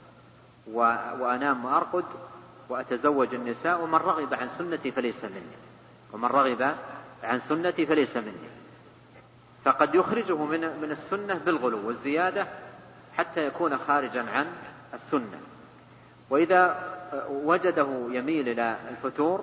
وأنام وأرقد وأتزوج النساء، ومن رغب عن سنتي فليس مني. ومن رغب عن سنتي فليس مني. فقد يخرجه من من السنة بالغلو والزيادة حتى يكون خارجا عن السنة. وإذا وجده يميل إلى الفتور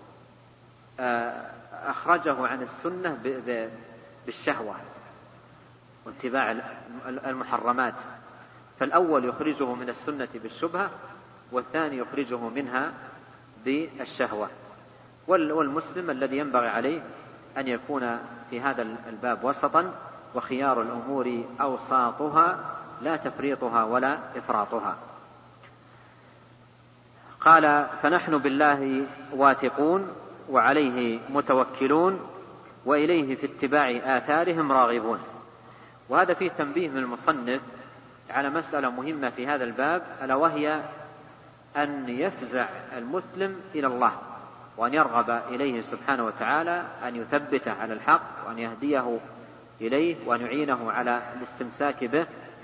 أخرجه عن السنة بالشهوة واتباع المحرمات. فالأول يخرجه من السنة بالشبهة، والثاني يخرجه منها بالشهوة. والمسلم الذي ينبغي عليه أن يكون في هذا الباب وسطا، وخيار الأمور أوساطها لا تفريطها ولا إفراطها. قال: فنحن بالله واثقون وعليه متوكلون وإليه في اتباع آثارهم راغبون. وهذا فيه تنبيه من المصنف على مسألة مهمة في هذا الباب، ألا وهي أن يفزع المسلم إلى الله، وأن يرغب إليه سبحانه وتعالى أن يثبته على الحق، وأن يهديه إليه، وأن يعينه على الاستمساك به.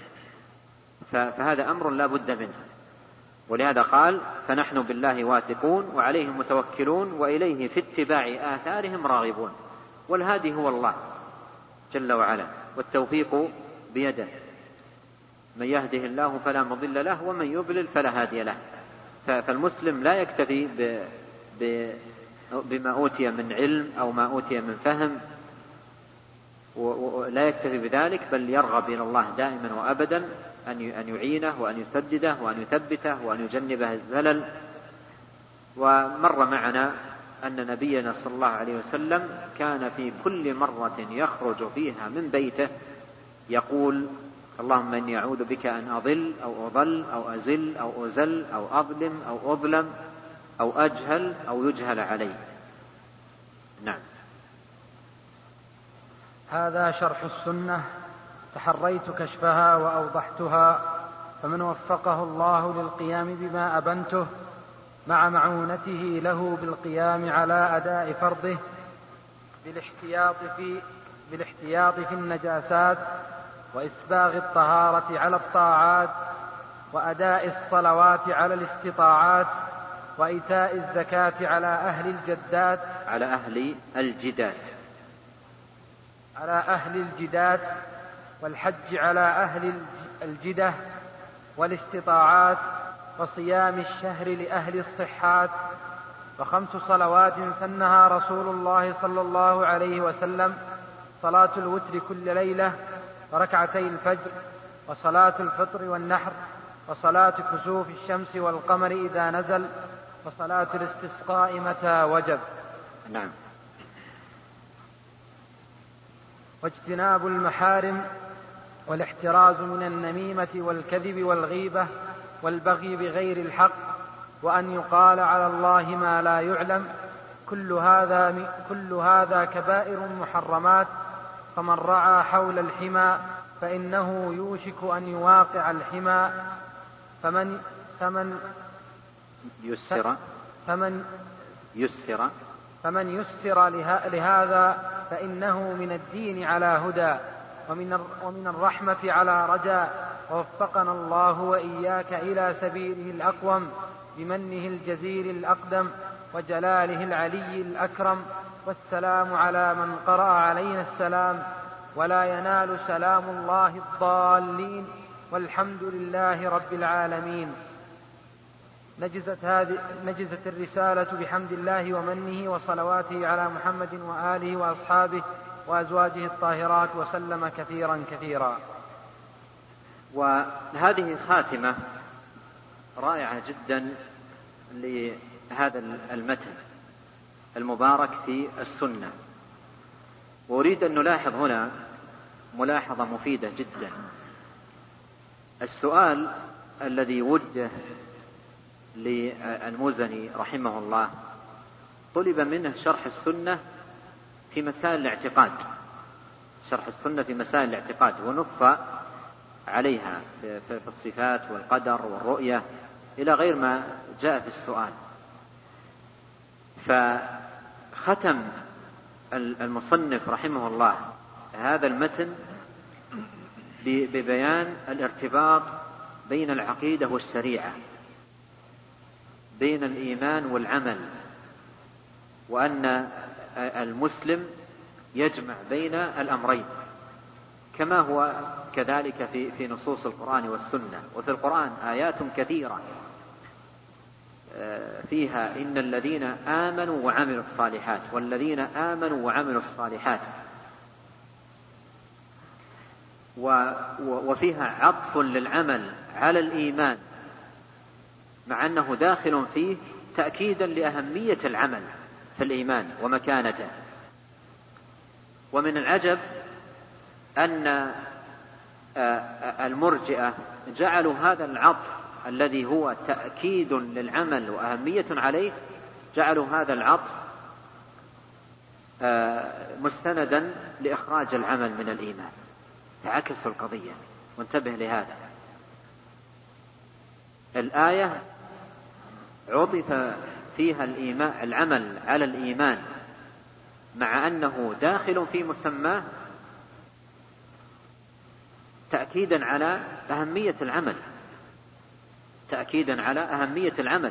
فهذا أمر لا بد منه. ولهذا قال: فنحن بالله واثقون وعليه متوكلون وإليه في اتباع آثارهم راغبون. والهادي هو الله جل وعلا، والتوفيق بيده، من يهده الله فلا مضل له ومن يضلل فلا هادي له. فالمسلم لا يكتفي بما أوتي من علم أو ما أوتي من فهم، ولا يكتفي بذلك، بل يرغب إلى الله دائما وأبدا أن يعينه وأن يسدده وأن يثبته وأن يجنبه الزلل. ومر معنا أن نبينا صلى الله عليه وسلم كان في كل مرة يخرج فيها من بيته يقول: اللهم إني أعوذ بك أن أضل أو أضل أو أزل أو أزل أو أظلم أو أظلم أو أجهل أو يجهل علي. نعم. هذا شرح السنة، تحريت كشفها وأوضحتها، فمن وفقه الله للقيام بما أبنته مع معونته له بالقيام على أداء فرضه بالاحتياط في, بالاحتياط في النجاسات، وإسباغ الطهارة على الطاعات، وأداء الصلوات على الاستطاعات، وإيتاء الزكاة على أهل الجدات على أهل الجدات على أهل الجدات والحج على أهل الجدة والاستطاعات، وصيام الشهر لأهل الصحات، وخمس صلوات سنها رسول الله صلى الله عليه وسلم: صلاة الوتر كل ليلة، وركعتي الفجر، وصلاة الفطر والنحر، وصلاة كسوف الشمس والقمر إذا نزل، وصلاة الاستسقاء متى وجب. نعم. واجتناب المحارم، والاحتراز من النميمة والكذب والغيبة والبغي بغير الحق، وأن يقال على الله ما لا يعلم. كل هذا, كل هذا كبائر محرمات، فمن رعى حول الحمى فإنه يوشك أن يواقع الحمى. فمن فمن يسر فمن يسر فمن يسر لهذا فإنه من الدين على هدى، ومن الرحمة على رجاء. ووفقنا الله وإياك إلى سبيله الأقوم بمنه الجزيل الأقدم وجلاله العلي الأكرم. والسلام على من قرأ علينا السلام، ولا ينال سلام الله الضالين، والحمد لله رب العالمين. نجزت, هذه نجزت الرسالة بحمد الله ومنه وصلواته على محمد وآله وأصحابه وأزواجه الطاهرات، وسلم كثيرا كثيرا. وهذه خاتمة رائعة جدا لهذا المتن المبارك في السنة، وأريد أن نلاحظ هنا ملاحظة مفيدة جدا. السؤال الذي وجه للمزني رحمه الله طلب منه شرح السنة في مسائل الاعتقاد، شرح السنة في مسائل الاعتقاد، ونص عليها في الصفات والقدر والرؤية إلى غير ما جاء في السؤال. فختم المصنف رحمه الله هذا المتن ببيان الارتباط بين العقيدة والشريعة، بين الإيمان والعمل، وأن المسلم يجمع بين الأمرين، كما هو كذلك في في نصوص القرآن والسنة. وفي القرآن آيات كثيرة فيها إن الذين آمنوا وعملوا الصالحات، والذين آمنوا وعملوا الصالحات، وفيها عطف للعمل على الإيمان مع أنه داخل فيه تأكيدا لأهمية العمل في الإيمان ومكانته. ومن العجب أن المرجئة جعلوا هذا العطف الذي هو تأكيد للعمل وأهمية عليه، جعلوا هذا العطف مستندا لإخراج العمل من الإيمان، فعكسوا القضية. وانتبه لهذا، الآية عطف فيها الإيمان العمل على الإيمان مع أنه داخل في مسماه تأكيدا على أهمية العمل، تأكيدا على أهمية العمل.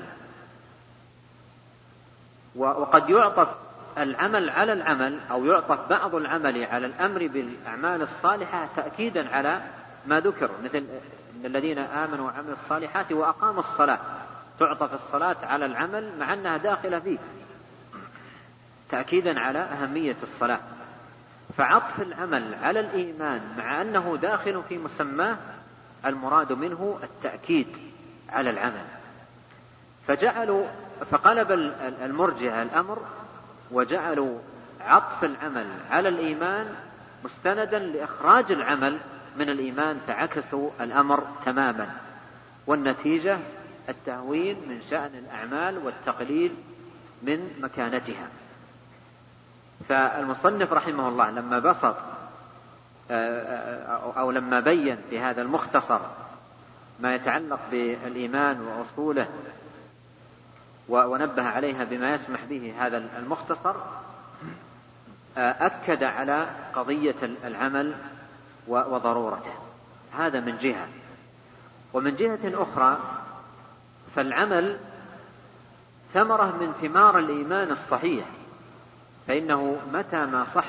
وقد يعطف العمل على العمل، أو يعطف بعض العمل على الأمر بالأعمال الصالحة تأكيدا على ما ذكر، مثل إن الذين آمنوا وعملوا الصالحات وأقاموا الصلاة، تعطف الصلاة على العمل مع أنها داخلة فيه تأكيدا على أهمية الصلاة. فعطف العمل على الإيمان مع أنه داخل في مسماه المراد منه التأكيد على العمل. فجعلوا فقلب المرجئة الأمر وجعلوا عطف العمل على الإيمان مستندا لإخراج العمل من الإيمان، فعكسوا الأمر تماما، والنتيجة التهوين من شأن الأعمال والتقليل من مكانتها. فالمصنف رحمه الله لما بسط أو لما بين في هذا المختصر ما يتعلق بالإيمان وأصوله ونبه عليها بما يسمح به هذا المختصر، أكد على قضية العمل وضرورته. هذا من جهة. ومن جهة أخرى فالعمل ثمرة من ثمار الإيمان الصحيح، فإنه متى ما صح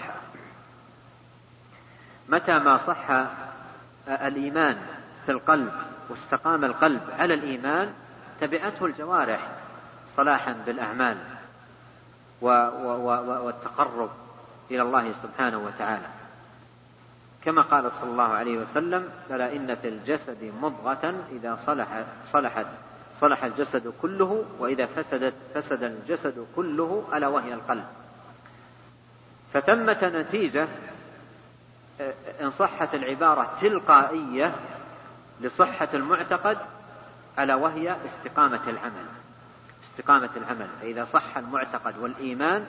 متى ما صح الإيمان في القلب واستقام القلب على الإيمان تبعته الجوارح صلاحا بالأعمال والتقرب إلى الله سبحانه وتعالى، كما قال صلى الله عليه وسلم: فلا إن في الجسد مضغة إذا صلحت صلحت صلح الجسد كله، وإذا فسدت فسد الجسد كله، ألا وهي القلب. فتمت نتيجة إن صحت العبارة تلقائية لصحة المعتقد، ألا وهي استقامة العمل. استقامة العمل، فإذا صح المعتقد والإيمان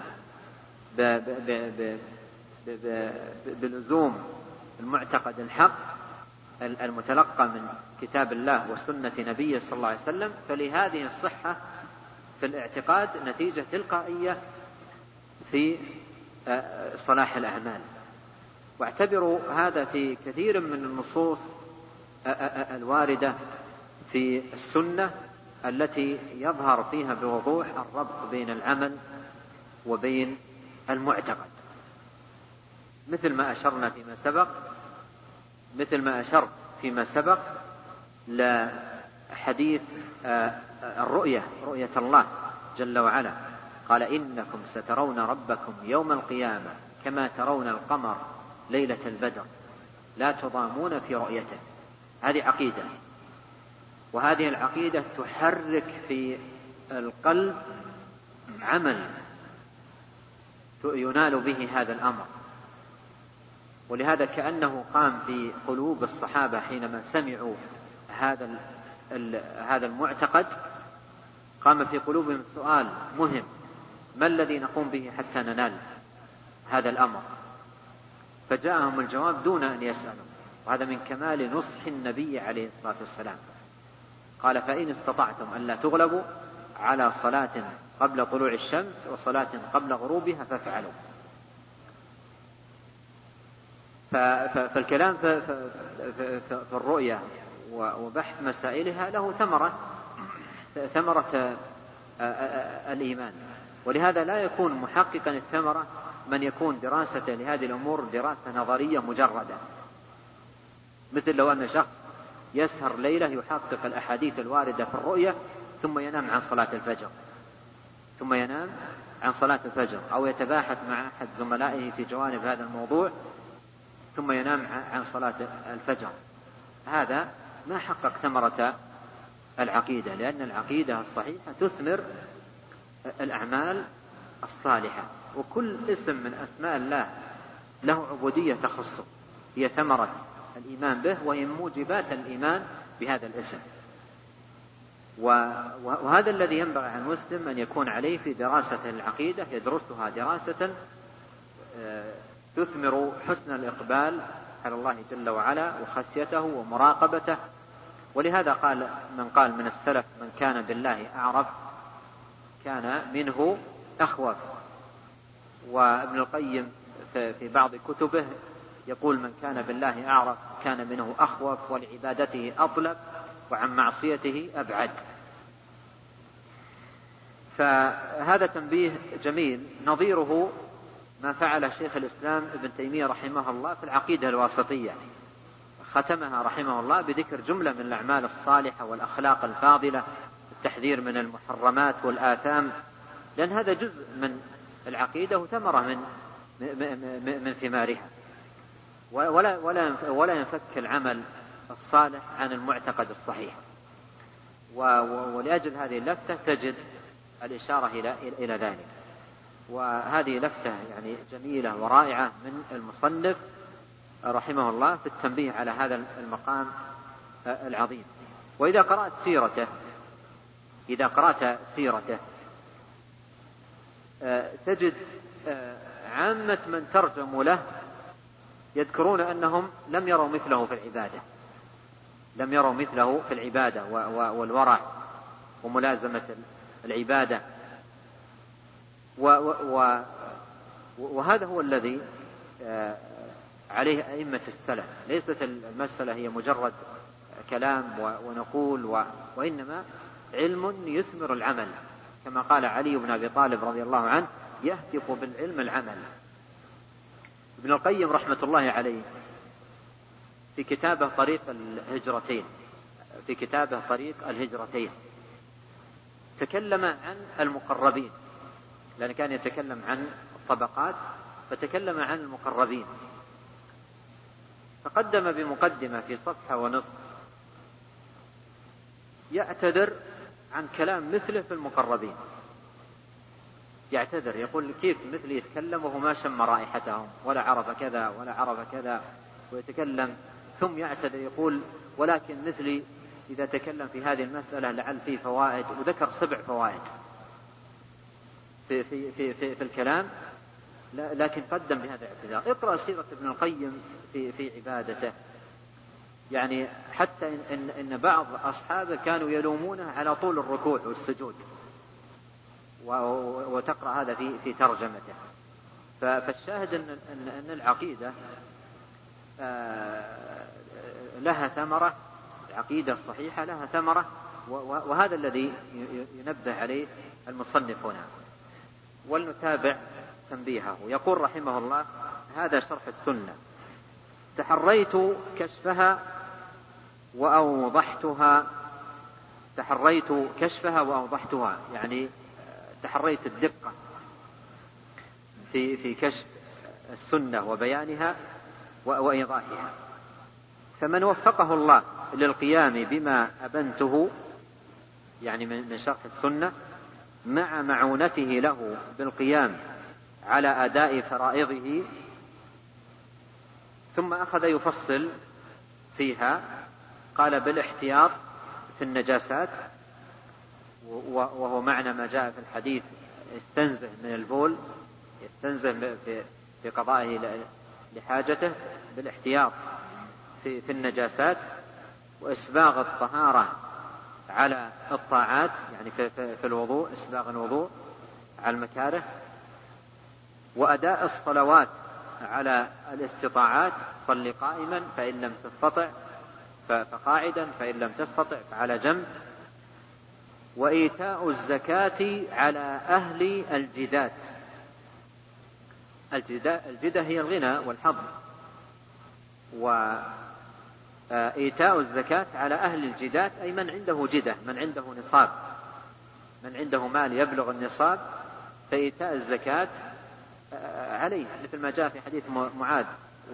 بلزوم المعتقد الحق المتلقى من كتاب الله وسنة نبيه صلى الله عليه وسلم، فلهذه الصحة في الاعتقاد نتيجة تلقائية في صلاح الأعمال. واعتبروا هذا في كثير من النصوص الواردة في السنة التي يظهر فيها بوضوح الربط بين العمل وبين المعتقد، مثل ما أشرنا فيما سبق مثل ما أشرت فيما سبق لحديث الرؤية، رؤية الله جل وعلا. قال: إنكم سترون ربكم يوم القيامة كما ترون القمر ليلة البدر لا تضامون في رؤيته. هذه عقيدة، وهذه العقيدة تحرك في القلب عمل ينال به هذا الأمر، ولهذا كأنه قام في قلوب الصحابة حينما سمعوا هذا هذا المعتقد، قام في قلوبهم سؤال مهم: ما الذي نقوم به حتى ننال هذا الأمر؟ فجاءهم الجواب دون أن يسألوا، وهذا من كمال نصح النبي عليه الصلاة والسلام. قال: فإن استطعتم أن لا تغلبوا على صلاة قبل طلوع الشمس وصلاة قبل غروبها فافعلوا. فالكلام في الرؤية وبحث مسائلها له ثمرة ثمرة الإيمان، ولهذا لا يكون محققا الثمرة من يكون دراسة لهذه الأمور دراسة نظرية مجردة، مثل لو أن شخص يسهر ليلة يحقق الأحاديث الواردة في الرؤية ثم ينام عن صلاة الفجر ثم ينام عن صلاة الفجر أو يتباحث مع أحد زملائه في جوانب هذا الموضوع ثم ينام عن صلاة الفجر. هذا ما حقق ثمرة العقيدة، لأن العقيدة الصحيحة تثمر الأعمال الصالحة، وكل اسم من أسماء الله له عبودية تخصه هي ثمرة الإيمان به وهي موجبات الإيمان بهذا الاسم. وهذا الذي ينبغي على المسلم أن يكون عليه في دراسة العقيدة، يدرسها دراسة تثمر حسن الإقبال على الله جل وعلا وخشيته ومراقبته. ولهذا قال من قال من السلف: من كان بالله أعرف كان منه أخوف. وابن القيم في بعض كتبه يقول: من كان بالله أعرف كان منه أخوف ولعبادته أطلب وعن معصيته أبعد. فهذا تنبيه جميل، نظيره ما فعل شيخ الإسلام ابن تيمية رحمه الله في العقيدة الواسطية، ختمها رحمه الله بذكر جملة من الأعمال الصالحة والأخلاق الفاضلة، التحذير من المحرمات والآثام، لأن هذا جزء من العقيدة وثمرة من من ثمارها، ولا ولا ولا ينفك العمل الصالح عن المعتقد الصحيح. ولأجل هذه اللفتة تجد الإشارة إلى إلى ذلك. وهذه لفتة يعني جميلة ورائعة من المصنف رحمه الله في التنبيه على هذا المقام العظيم. وإذا قرأت سيرته إذا قرأت سيرته تجد عامة من ترجموا له يذكرون أنهم لم يروا مثله في العبادة لم يروا مثله في العبادة والورع وملازمة العبادة. وهذا هو الذي عليه أئمة السلف. ليست المسألة هي مجرد كلام ونقول، وإنما علم يثمر العمل، كما قال علي بن أبي طالب رضي الله عنه: يهتف بالعلم العمل. ابن القيم رحمة الله عليه في كتابه طريق الهجرتين في كتابه طريق الهجرتين تكلم عن المقربين، لأن كان يتكلم عن الطبقات، فتكلم عن المقربين، فقدم بمقدمة في صفحة ونصف يعتذر عن كلام مثله في المقربين. يعتذر يقول: كيف مثل يتكلم وهو ما شم رائحتهم ولا عرف كذا ولا عرف كذا ويتكلم، ثم يعتذر يقول: ولكن مثلي إذا تكلم في هذه المسألة لعل فيه فوائد، وذكر سبع فوائد في, في, في, في, في الكلام، لكن قدم بهذا الاعتذار. اقرأ سيرة ابن القيم في, في عبادته، يعني حتى إن, إن بعض أصحابه كانوا يلومونه على طول الركوع والسجود، وتقرأ هذا في, في ترجمته. فالشاهد أن, أن العقيدة لها ثمرة، العقيدة الصحيحة لها ثمرة، وهذا الذي ينبه عليه المصنف هنا. ولنتابع تنبيهه. يقول رحمه الله: هذا شرح السنة. تحريت كشفها وأوضحتها تحريت كشفها وأوضحتها يعني تحريت الدقة في في كشف السنة وبيانها وإيضاحها. فمن وفقه الله للقيام بما أبنته، يعني من شرح السنة، مع معونته له بالقيام على أداء فرائضه، ثم أخذ يفصل فيها، قال بالاحتياط في النجاسات، وهو معنى ما جاء في الحديث يستنزه من البول، يستنزه في قضائه لحاجته، بالاحتياط في, في النجاسات، وإسباغ الطهارة على الطاعات، يعني في, في, في الوضوء، إسباغ الوضوء على المكاره، وأداء الصلوات على الاستطاعات، صل قائما فإن لم تستطع فقاعدا فإن لم تستطع فعلى جنب، وإيتاء الزكاة على أهل الجدات. الجدة هي الغنى والحظ، وإيتاء الزكاة على أهل الجدات أي من عنده جدة، من عنده نصاب، من عنده مال يبلغ النصاب، فإيتاء الزكاة عليه، مثل ما جاء في حديث معاذ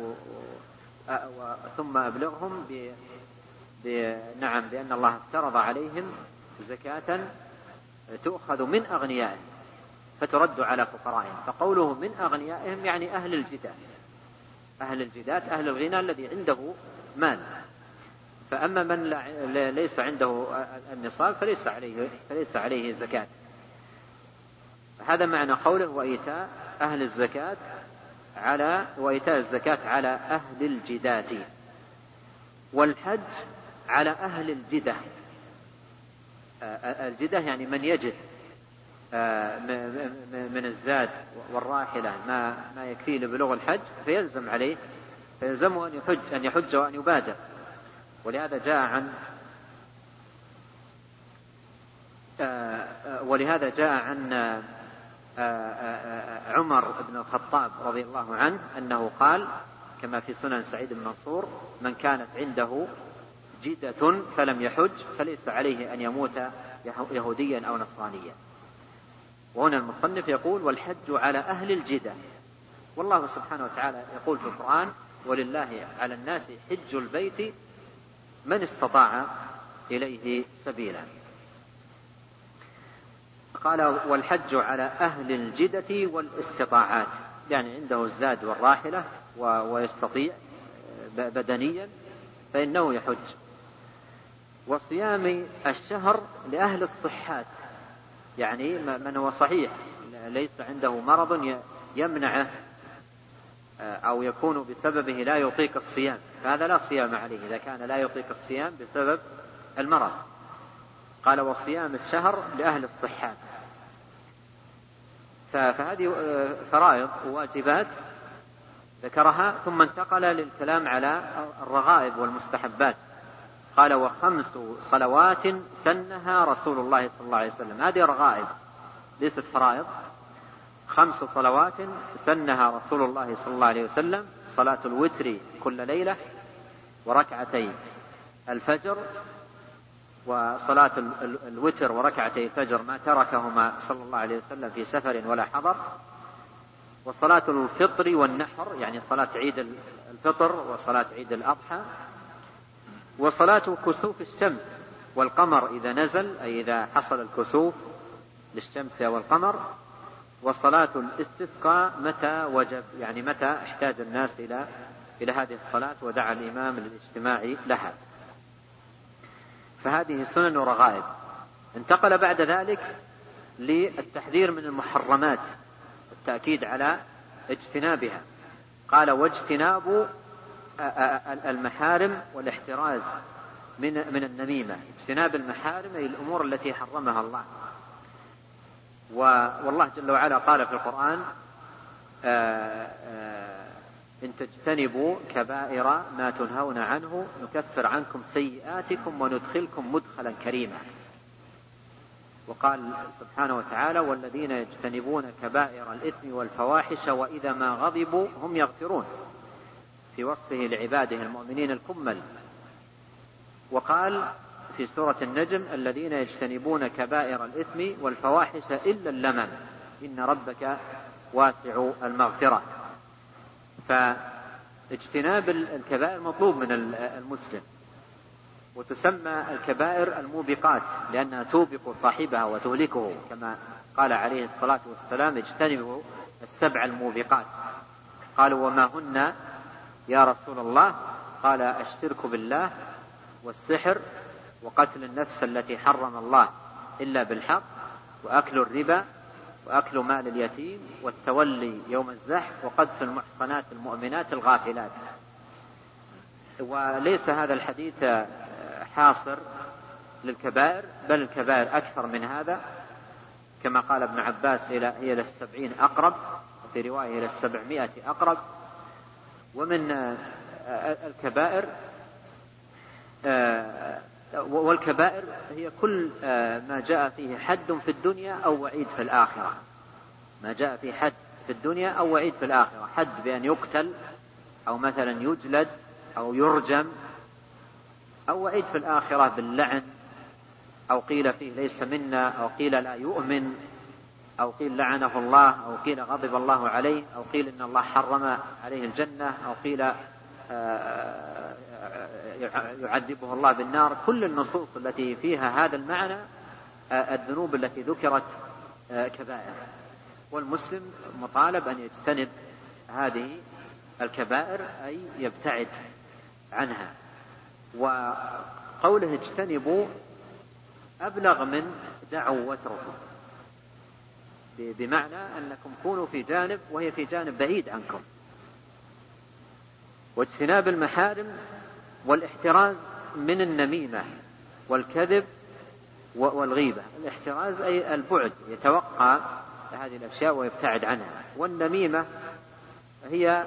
ثم أبلغهم نعم بأن الله افترض عليهم زكاة تؤخذ من أغنيائهم فترد على فقرائهم، فقوله من أغنيائهم يعني أهل الجدات، أهل الجدات أهل الغنى الذي عنده مال. فأما من ليس عنده النصاب فليس عليه, فليس عليه زكاة. هذا معنى قوله وإيتاء أهل الزكاة على وإيتاء الزكاة على أهل الجدات، والحج على أهل الجدة. الجدة يعني من يجد من الزاد والراحلة ما ما يكفيه لبلوغ الحج، فيلزم عليه فيلزمه أن يحج أن يحج وأن يبادر. ولهذا جاء عن ولهذا جاء عن عمر بن الخطاب رضي الله عنه أنه قال كما في سنن سعيد بن منصور: من كانت عنده جدة فلم يحج فليس عليه أن يموت يهوديا أو نصرانيا. وهنا المصنف يقول: والحج على أهل الجدة. والله سبحانه وتعالى يقول في القرآن: ولله على الناس حج البيت من استطاع إليه سبيلا. قال: والحج على أهل الجدة والاستطاعات، يعني عنده الزاد والراحلة ويستطيع بدنيا فإنه يحج. وصيام الشهر لأهل الصحات، يعني من هو صحيح ليس عنده مرض يمنعه أو يكون بسببه لا يطيق الصيام، فهذا لا صيام عليه إذا كان لا يطيق الصيام بسبب المرض. قال: وصيام الشهر لأهل الصحات. فهذه فرائض وواجبات ذكرها، ثم انتقل للكلام على الرغائب والمستحبات. قال: وخمس صلوات سنها رسول الله صلى الله عليه وسلم. هذه رغائب ليست فرائض. خمس صلوات سنها رسول الله صلى الله عليه وسلم: صلاة الوتر كل ليلة، وركعتي الفجر، وصلاة الوتر وركعتي الفجر ما تركهما صلى الله عليه وسلم في سفر ولا حضر، وصلاة الفطر والنحر، يعني صلاة عيد الفطر وصلاة عيد الأضحى، وصلاة كسوف الشمس والقمر إذا نزل، أي إذا حصل الكسوف للشمس والقمر، وصلاة الاستسقاء متى وجب، يعني متى احتاج الناس إلى إلى هذه الصلاة ودعا الإمام للاجتماع لها. فهذه سنن ورغائب. انتقل بعد ذلك للتحذير من المحرمات، التأكيد على اجتنابها. قال: واجتناب المحارم والاحتراز من من النميمة. اجتناب المحارم أي الأمور التي حرمها الله. والله جل وعلا قال في القرآن: آآ آآ إن تجتنبوا كبائر ما تنهون عنه نكفر عنكم سيئاتكم وندخلكم مدخلا كريما. وقال سبحانه وتعالى: والذين يجتنبون كبائر الإثم والفواحش وإذا ما غضبوا هم يغفرون، في وصفه لعباده المؤمنين الكمل. وقال في سورة النجم: الذين يجتنبون كبائر الإثم والفواحش إلا اللمم إن ربك واسع المغفرة. فاجتناب الكبائر مطلوب من المسلم، وتسمى الكبائر الموبقات لأنها توبق صاحبها وتهلكه، كما قال عليه الصلاة والسلام: اجتنبوا السبع الموبقات. قالوا: وما هن؟ يا رسول الله؟ قال الشرك بالله والسحر وقتل النفس التي حرم الله إلا بالحق وأكل الربا وأكل مال اليتيم والتولي يوم الزحف وقذف المحصنات المؤمنات الغافلات. وليس هذا الحديث حاصر للكبائر، بل الكبائر أكثر من هذا، كما قال ابن عباس إلى إلى السبعين أقرب، وفي رواية إلى السبعمائة أقرب. ومن الكبائر والكبائر هي كل ما جاء فيه حد في الدنيا أو وعيد في الآخرة، ما جاء فيه حد في الدنيا أو وعيد في الآخرة، حد بأن يقتل أو مثلا يجلد أو يرجم، أو وعيد في الآخرة باللعن، أو قيل فيه ليس منا، أو قيل لا يؤمن، أو قيل لعنه الله، أو قيل غضب الله عليه، أو قيل إن الله حرم عليه الجنة، أو قيل يعذبه الله بالنار. كل النصوص التي فيها هذا المعنى الذنوب التي ذكرت كبائر، والمسلم مطالب أن يجتنب هذه الكبائر، أي يبتعد عنها. وقوله اجتنبوا أبلغ من دعوا واتركوا، بمعنى أنكم كونوا في جانب وهي في جانب بعيد عنكم. واجتناب المحارم والاحتراز من النميمة والكذب والغيبة. الاحتراز أي البعد، يتوقع هذه الأشياء ويبتعد عنها. والنميمة هي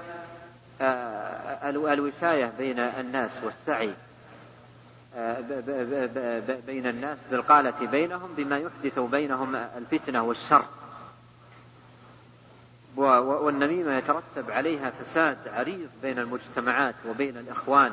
الوشاية بين الناس والسعي بين الناس بالقالة بينهم بما يحدث بينهم الفتنة والشر. والنميمة يترتب عليها فساد عريض بين المجتمعات وبين الإخوان.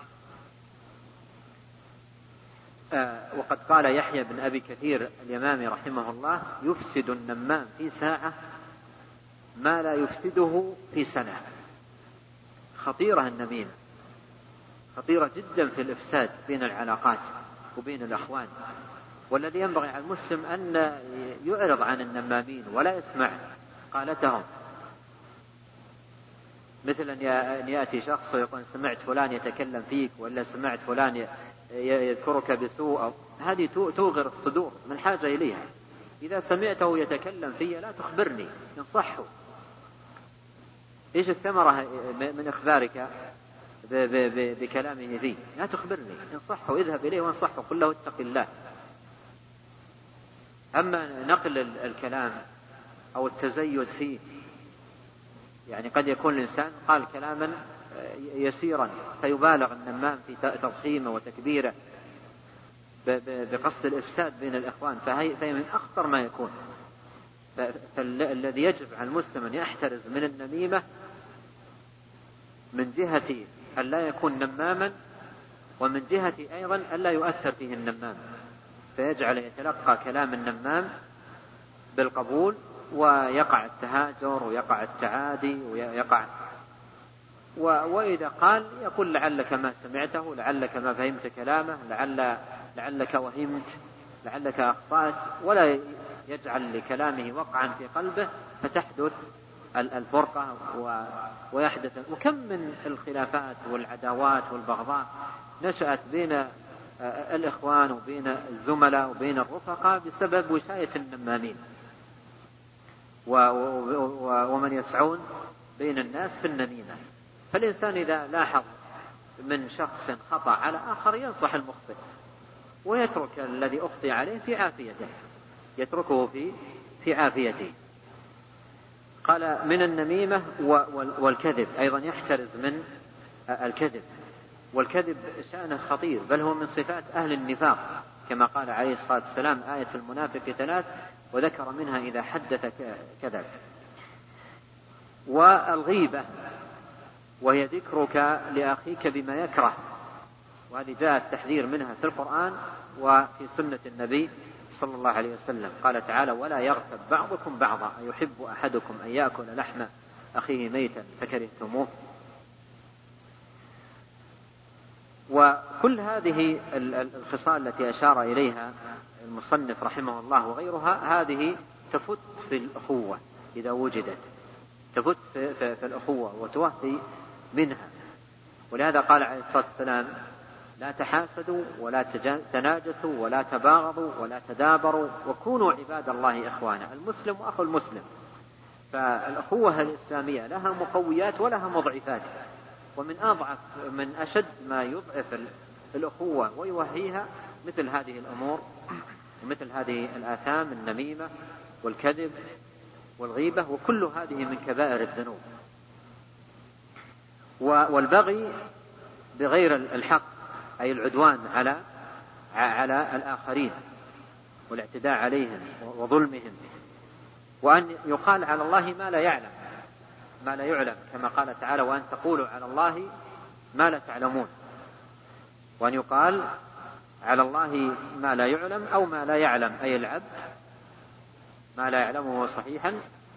وقد قال يحيى بن أبي كثير اليمامي رحمه الله: يفسد النمام في ساعة ما لا يفسده في سنة. خطيرة النميمة، خطيرة جدا في الإفساد بين العلاقات وبين الأخوان. والذي ينبغي على المسلم أن يعرض عن النمامين ولا يسمع قالتهم، مثل أن يأتي شخص ويقول سمعت فلان يتكلم فيك، ولا سمعت فلان يذكرك بسوء. هذه توغر الصدور من حاجة إليها. إذا سمعته يتكلم في لا تخبرني، انصحه. إيش الثمرة من إخبارك بكلامه ذي؟ لا تخبرني، انصحه، اذهب إليه وانصحه، قل له اتق الله. أما نقل الكلام أو التزيد فيه، يعني قد يكون الإنسان قال كلاما يسيرا فيبالغ النمام في تضخيمه وتكبيره بقصد الإفساد بين الإخوان، فهي من أخطر ما يكون. فالذي يجب على المسلم أن يحترز من النميمة من جهة أن لا يكون نماما، ومن جهة أيضا أن لا يؤثر فيه النمام، فيجعل يتلقى كلام النمام بالقبول، ويقع التهاجر ويقع التعادي ويقع. وإذا قال يقول لعلك ما سمعته، لعلك ما فهمت كلامه، لعل لعلك وهمت، لعلك أخطأت، ولا يجعل لكلامه وقعا في قلبه فتحدث الفرقة ويحدث. وكم من الخلافات والعداوات والبغضاء نشأت بين الإخوان وبين الزملاء وبين الرفقاء بسبب وشاية النمامين ومن يسعون بين الناس في النميمة. فالإنسان إذا لاحظ من شخص خطأ على آخر ينصح المخطئ، ويترك الذي أخطئ عليه في عافيته، يتركه في في عافيته. قال من النميمة والكذب، أيضا يحترز من الكذب. والكذب شأنه خطير، بل هو من صفات أهل النفاق، كما قال عليه الصلاة والسلام: آية المنافق ثلاث، وذكر منها إذا حدث كذب. والغيبة وهي ذكرك لأخيك بما يكره، وهذه جاء التحذير منها في القرآن وفي سنة النبي صلى الله عليه وسلم. قال تعالى: ولا يغتب بعضكم بعضا أيحب أحدكم أن يأكل لحم أخيه ميتا فكرهتموه. وكل هذه الخصال التي أشار إليها المصنف رحمه الله وغيرها، هذه تفت في الأخوة إذا وجدت، تفت في الأخوة وتوفي منها. ولهذا قال عليه الصلاة والسلام: لا تحاسدوا ولا تناجسوا ولا تباغضوا ولا تدابروا وكونوا عباد الله إخوانا. المسلم أخو المسلم. فالأخوة الإسلامية لها مقويات ولها مضعفات، ومن أضعف من أشد ما يضعف الأخوة ويوهيها مثل هذه الأمور ومثل هذه الآثام: النميمة والكذب والغيبة، وكل هذه من كبائر الذنوب. والبغي بغير الحق، أي العدوان على على الآخرين والاعتداء عليهم وظلمهم، وأن يقال على الله ما لا يعلم ما لا يعلم كما قال تعالى: وأن تقولوا على الله ما لا تعلمون. وأن يقال على الله ما لا يعلم أو ما لا يعلم، أي العبد ما لا يعلمه صحيحا.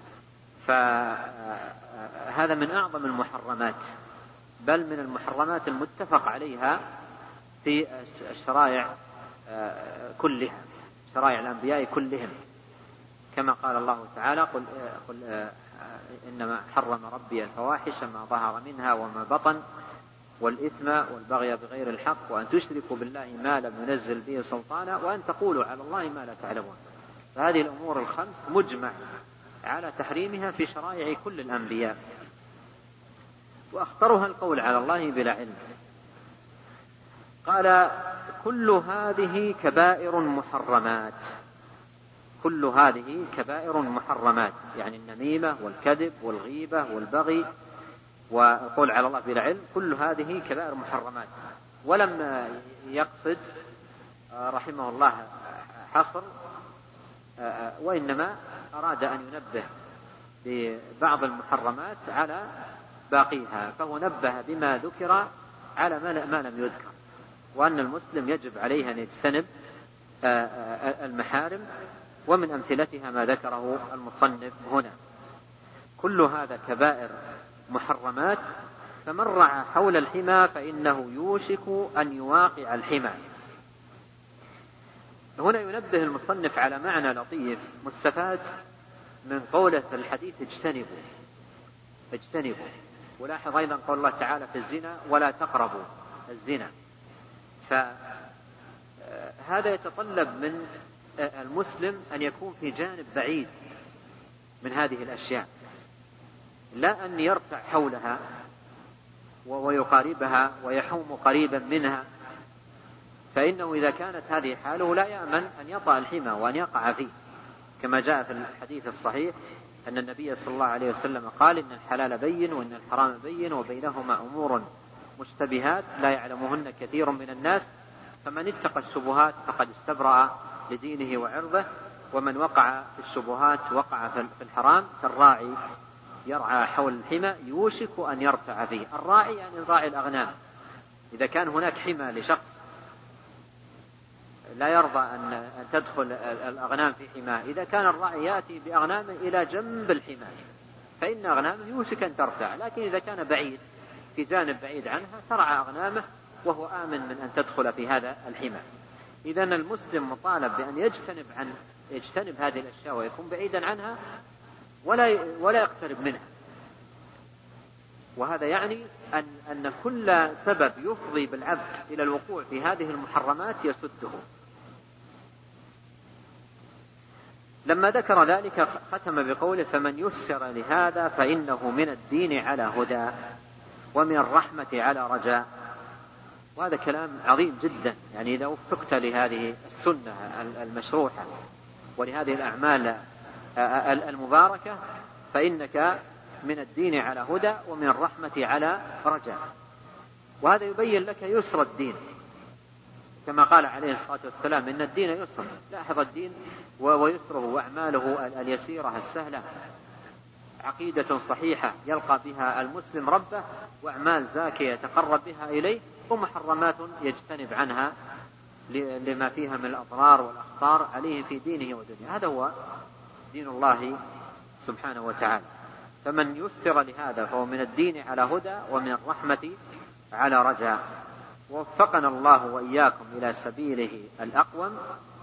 فهذا من أعظم المحرمات، بل من المحرمات المتفق عليها في الشرائع كلها، شرائع الأنبياء كلهم، كما قال الله تعالى: قل, قل إنما حرم ربي الفواحش ما ظهر منها وما بطن والإثم والبغي بغير الحق وأن تشركوا بالله ما لم ينزل به سلطانا وأن تقولوا على الله ما لا تعلمون. فهذه الأمور الخمس مجمع على تحريمها في شرائع كل الأنبياء، وأخطرها القول على الله بلا علم. قال: كل هذه كبائر محرمات. كل هذه كبائر محرمات، يعني النميمة والكذب والغيبة والبغي والقول على الله بلا علم، كل هذه كبائر محرمات. ولم يقصد رحمه الله حصر، وإنما أراد أن ينبه ببعض المحرمات على باقيها، فهو نبه بما ذكر على ما لم يذكر، وأن المسلم يجب عليه أن يجتنب المحارم، ومن أمثلتها ما ذكره المصنف هنا. كل هذا كبائر محرمات، فمن رعى حول الحمى فإنه يوشك أن يواقع الحمى. هنا ينبه المصنف على معنى لطيف مستفاد من قوله في الحديث: اجتنبوا اجتنبوا. ولاحظ أيضا قول الله تعالى في الزنا: ولا تقربوا الزنا. فهذا يتطلب من المسلم أن يكون في جانب بعيد من هذه الأشياء، لا أن يرتع حولها ويقاربها ويحوم قريبا منها، فإنه إذا كانت هذه حاله لا يأمن أن يطأ الحمى وأن يقع فيه، كما جاء في الحديث الصحيح أن النبي صلى الله عليه وسلم قال: إن الحلال بين وإن الحرام بين وبينهما أمور مشتبهات لا يعلمهن كثير من الناس، فمن اتقى الشبهات فقد استبرأ لدينه وعرضه، ومن وقع في الشبهات وقع في الحرام، كالراعي يرعى حول الحمى يوشك أن يرتع فيه. الراعي يعني راعي الأغنام. إذا كان هناك حمى لشخص لا يرضى أن تدخل الأغنام في حماه، إذا كان الراعي يأتي بأغنامه إلى جنب الحمى فإن أغنامه يوشك أن ترتع، لكن إذا كان بعيد في جانب بعيد عنها ترعى أغنامه وهو آمن من أن تدخل في هذا الحمى. إذن المسلم مطالب بأن يجتنب عن يجتنب هذه الأشياء ويكون بعيدا عنها ولا ولا يقترب منها. وهذا يعني أن أن كل سبب يفضي بالعبد إلى الوقوع في هذه المحرمات يسده. لما ذكر ذلك ختم بقوله: فمن يسر لهذا فإنه من الدين على هدى ومن الرحمة على رجاء. وهذا كلام عظيم جدا، يعني إذا وفقت لهذه السنة المشروحة ولهذه الأعمال المباركة فإنك من الدين على هدى ومن الرحمة على رجاء. وهذا يبين لك يسر الدين، كما قال عليه الصلاة والسلام: إن الدين يسر. لاحظ الدين ويسره وأعماله اليسيرة السهلة، عقيدة صحيحة يلقى بها المسلم ربه، وأعمال زاكية يتقرب بها إليه، ومحرمات يجتنب عنها لما فيها من الأضرار والأخطار عليه في دينه ودنياه. هذا هو دين الله سبحانه وتعالى. فمن يسر لهذا فهو من الدين على هدى ومن الرحمة على رجاء. ووفقنا الله وإياكم إلى سبيله الأقوم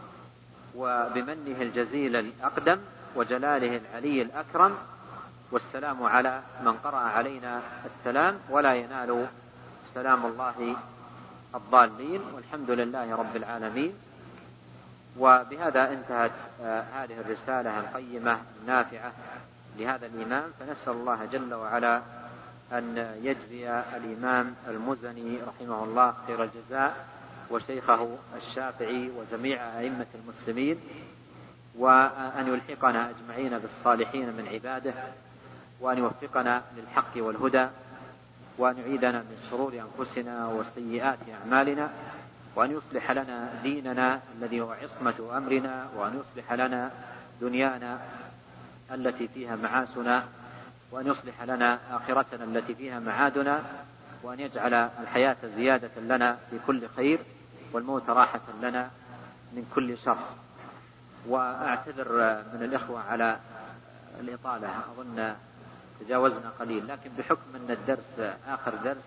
وبمنه الجزيل الأقدم وجلاله العلي الأكرم. والسلام على من قرأ علينا السلام، ولا ينال سلام الله الضالين، والحمد لله رب العالمين. وبهذا انتهت هذه الرسالة القيمة النافعة لهذا الإمام، فنسأل الله جل وعلا أن يجزي الإمام المزني رحمه الله خير الجزاء، وشيخه الشافعي وجميع أئمة المسلمين، وأن يلحقنا أجمعين بالصالحين من عباده، وأن يوفقنا للحق والهدى، وأن يعيدنا من شرور أنفسنا وسيئات أعمالنا، وأن يصلح لنا ديننا الذي هو عصمة أمرنا، وأن يصلح لنا دنيانا التي فيها معاشنا، وأن يصلح لنا آخرتنا التي فيها معادنا، وأن يجعل الحياة زيادة لنا في كل خير، والموت راحة لنا من كل شر. وأعتذر من الإخوة على الإطالة، أظن تجاوزنا قليل، لكن بحكم أن الدرس آخر درس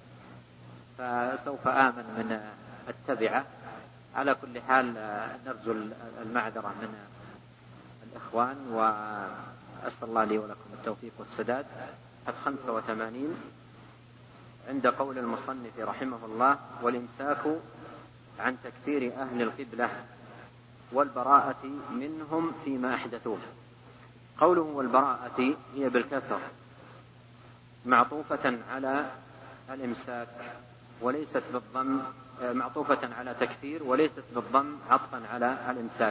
فسوف آمن من التبعة. على كل حال نرجو المعذرة من الإخوان، وأسأل الله لي ولكم التوفيق والسداد. خمسة وثمانين عند قول المصنف رحمه الله: والإمساك عن تكفير أهل القبلة والبراءة منهم فيما أحدثوه. قوله والبراءة هي بالكسر معطوفة على الإمساك وليست بالضم، معطوفة على تكفير وليست بالضم عطفا على الإمساك.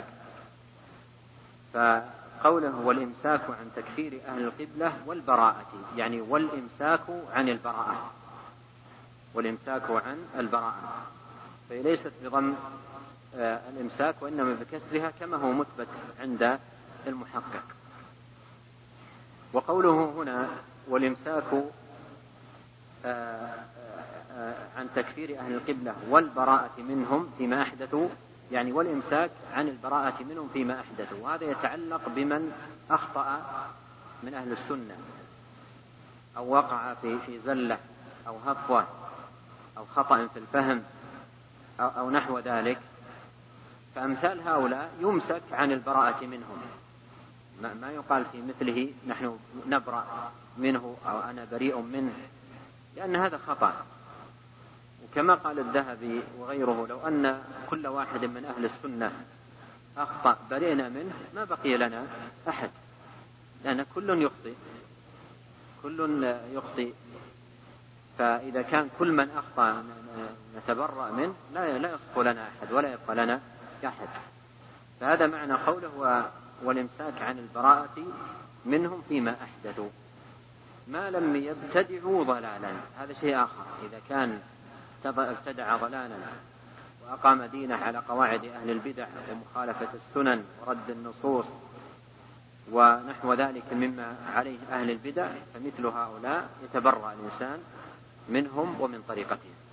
فقوله والإمساك عن تكفير أهل القبلة والبراءة، يعني والإمساك عن البراءة، والإمساك عن البراءة، فهي ليست بضم الإمساك وإنما بكسرها كما هو مثبت عند المحقق. وقوله هنا والإمساك عن تكفير أهل القبلة والبراءة منهم فيما أحدثوا، يعني والإمساك عن البراءة منهم فيما أحدثوا، وهذا يتعلق بمن أخطأ من أهل السنة أو وقع في في زلة أو هفوة أو خطأ في الفهم أو, أو نحو ذلك. فأمثال هؤلاء يمسك عن البراءة منهم، ما يقال في مثله نحن نبرأ منه أو أنا بريء منه، لأن هذا خطأ. وكما قال الذهبي وغيره: لو أن كل واحد من أهل السنة أخطأ برئنا منه ما بقي لنا أحد، لأن كل يخطئ كل يخطئ فإذا كان كل من أخطأ نتبرأ منه لا لا يصف لنا أحد ولا يبقى لنا أحد. فهذا معنى قوله والإمساك عن البراءة منهم فيما أحدثوا ما لم يبتدعوا ضلالا. هذا شيء آخر. إذا كان ابتدع ضلالا وأقام دينه على قواعد أهل البدع ومخالفة السنن ورد النصوص ونحو ذلك مما عليه أهل البدع، فمثل هؤلاء يتبرأ الإنسان منهم ومن طريقتهم.